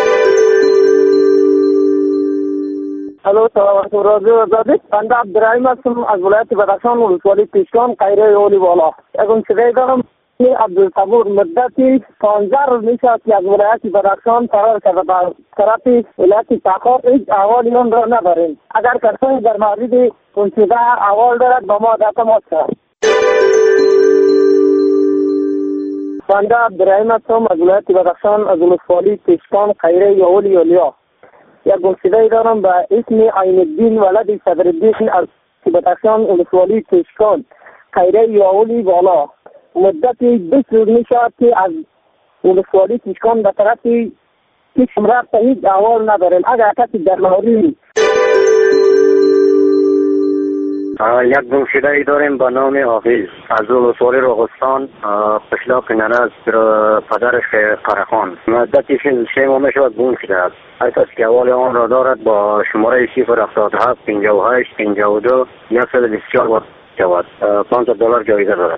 الو سلام علیکم رادیو آزادی. بنده عبدالرحیم هستم از ولایت بدخشان ولسوالی پیشکام قریه اولی بالا. گمشده دارم عبدالصبور مدتی پانزده روز میشد که از ولایت بدخشان فرار کرده. به طرف ولایت تخار هیچ احوالی آن را نداریم. اگر کسانی در مورد گمشده احوال دارد با ما در تماس شود. بنده عبدالرحیم هستم از ولایت بدخشان از ولسوالی پیشکام قریه اولی اولیا. یک گمشده دارم به اسم عین الدین ولد صدرالدین از بدخشان ولسوالی پیشکام قریه اولی بالا. مدتی بیست روز می شود که از ولسوالی پیشکام به طرف پیشم رفت هیچ احوال نداریم. اگر کسی در مورد یک گمشده ای داریم به نام حافظ از ولسوالی راغستان قشلاق نرز پدرش قرخان. مدتی سه ماه می شود گم شده است. هر کسی که احوال آن را دارد با شماره صفر هفتاد و هفت پنجاه و هشت پنجاه و دو صد و بیست و چهار شود. پانصد دلار جایزه دارد.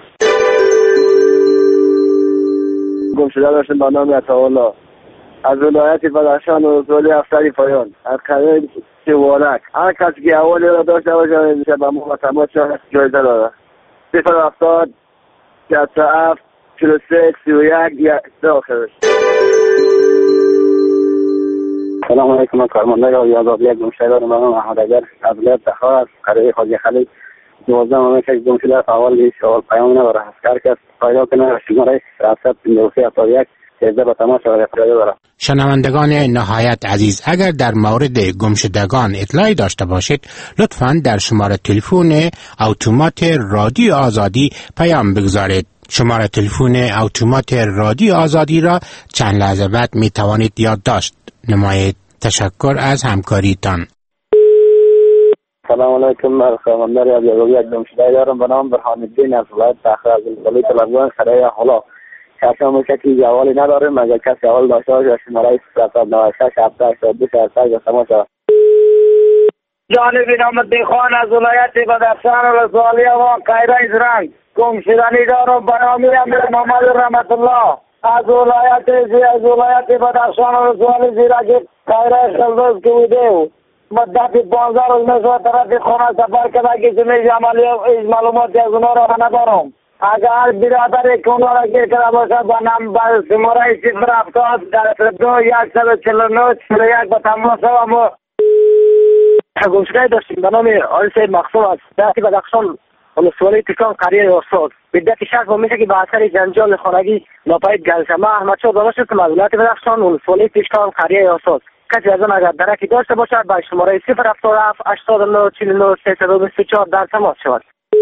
گمشده داشتم به نام عطاالله از ولایت بدخشان ولسوالی افسری پایان از قریه سوالک. هر کسی که احوالی را داشته باشه میشه به ما تماس شود جایزه دارد. صفر هفتاد شصت و هفت چهل و سه سی و یک دو آخرش. سلام علیکم. من کارمنده رادیو آزادی یک گمشده دارم به نام احمد اگر از ولایت تخار از قریه خواجه خلیل. دوازده ماه که گم شده است. اول هیچ سوال پیام نداره. هر کس پیدا کنه شماره هفتصد و پنجاه و سه هفتاد و یک سیزده به تماس شود دارم. شنوندگان نهایت عزیز، اگر در مورد گمشدگان اطلاعی داشته باشید لطفاً در شماره تلفن اتومات رادیو آزادی پیام بگذارید. شماره تلفن اتومات رادیو آزادی را چند لحظه بعد می توانید یادداشت نمایید. تشکر از همکاریتان. سلام علیکم. من خواهنده رادیو یک گمشده دارم به نام برهان الدین از ولایت تخار از ولسوالی طلبگان قریه حالا. کسی میشه که جوالی نداریم. اگر کسی اول داشته باشه شماره صفر هفتاد و شش هفتاد و هشت دو شصت به تماس شود. جانب نامدی خان از ولایت بدخشان ولسوالی و قریه زرنگ. گمشدنی دارم به نام امیر محمد رحمت الله از ولایت از ولایت بدخشان ولسوالی زیرک قریه خلدوز که بوده. مدتی پانزده روز میشود طرف خانه سفر کرده که چمیش عملی ایش معلوماتی از اونا را ندارم. اگر برادر که اونا را گیر کرده باشد با نم با شماره صفر هفتاد در دو صد و چهل و نه چهل و یک به تماس شوم. گمشده داشتیم به نام آقای سید مقصود از ولایت بدخشان ولسوالی پیشکام قریه استاد. مدتی شش ماه میشه که به اثر جنجال خانگی ناپدید گردیده. من احمدشاه دانش هستم از ولایت بدخشان ولسوالی پیشکام قریه استاد. کسی از آن اگر درکی داشته باشد با شماره صفر هفتاد و هفت هشتاد و نه چهل و نه سیصد و بیست و چهار در تماس شود.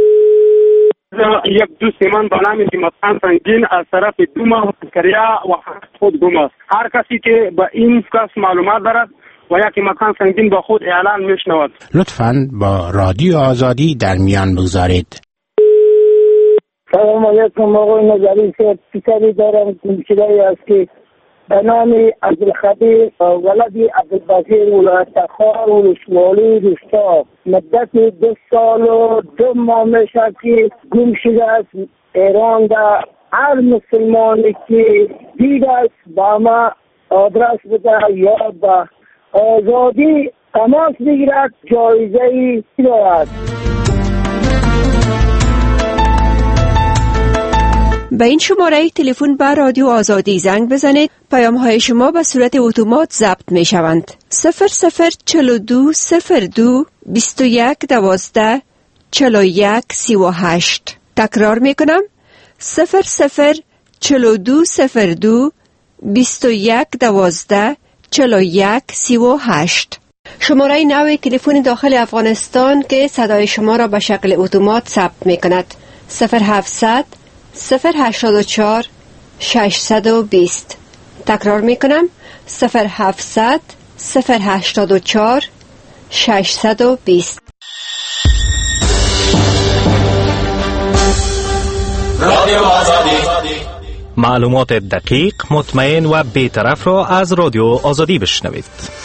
یک دوست من به نام همت سنگین از طرف دو ماه قریه و خود گم است. هر کسی که به این کس معلومات دارد و یک مکان سنگین با خود اعلان میشنود لطفاً با رادیو آزادی در میان بگذارید. سلام علیکم آقای نظری. پسری دارم گمشده است که به نام عبدالخبیر ولد عبدالبصیر ولایت تخار ولسوالی روستا. مدت دو سال و دو ماه میشد که گم شده است. ایران در هر مسلمانی که دید است با ما آدرس بده یا با آزادی تماس بگیرد جایزه ای دارد. به این شماره تلفن به رادیو آزادی زنگ بزنید. پیام های شما به صورت اتومات ضبط می شوند. صفر صفر چلو دو صفر دو بیست و یک دوازده چلو یک سی و هشت. تکرار می کنم. صفر صفر چلو دو صفر دو بیست و یک دوازده چلو یک سی و هشت. شماره نوی تلفن داخل افغانستان که صدای شما را به شکل اتومات ثبت می کند. صفر هفتصد صفر هشتاد و چهار ششصد و بیست. تکرار می کنم. صفر هفتصد صفر هشتاد و چهار ششصد و بیست. رادیو آزادی، معلومات دقیق، مطمئن و بی‌طرف را از رادیو آزادی بشنوید.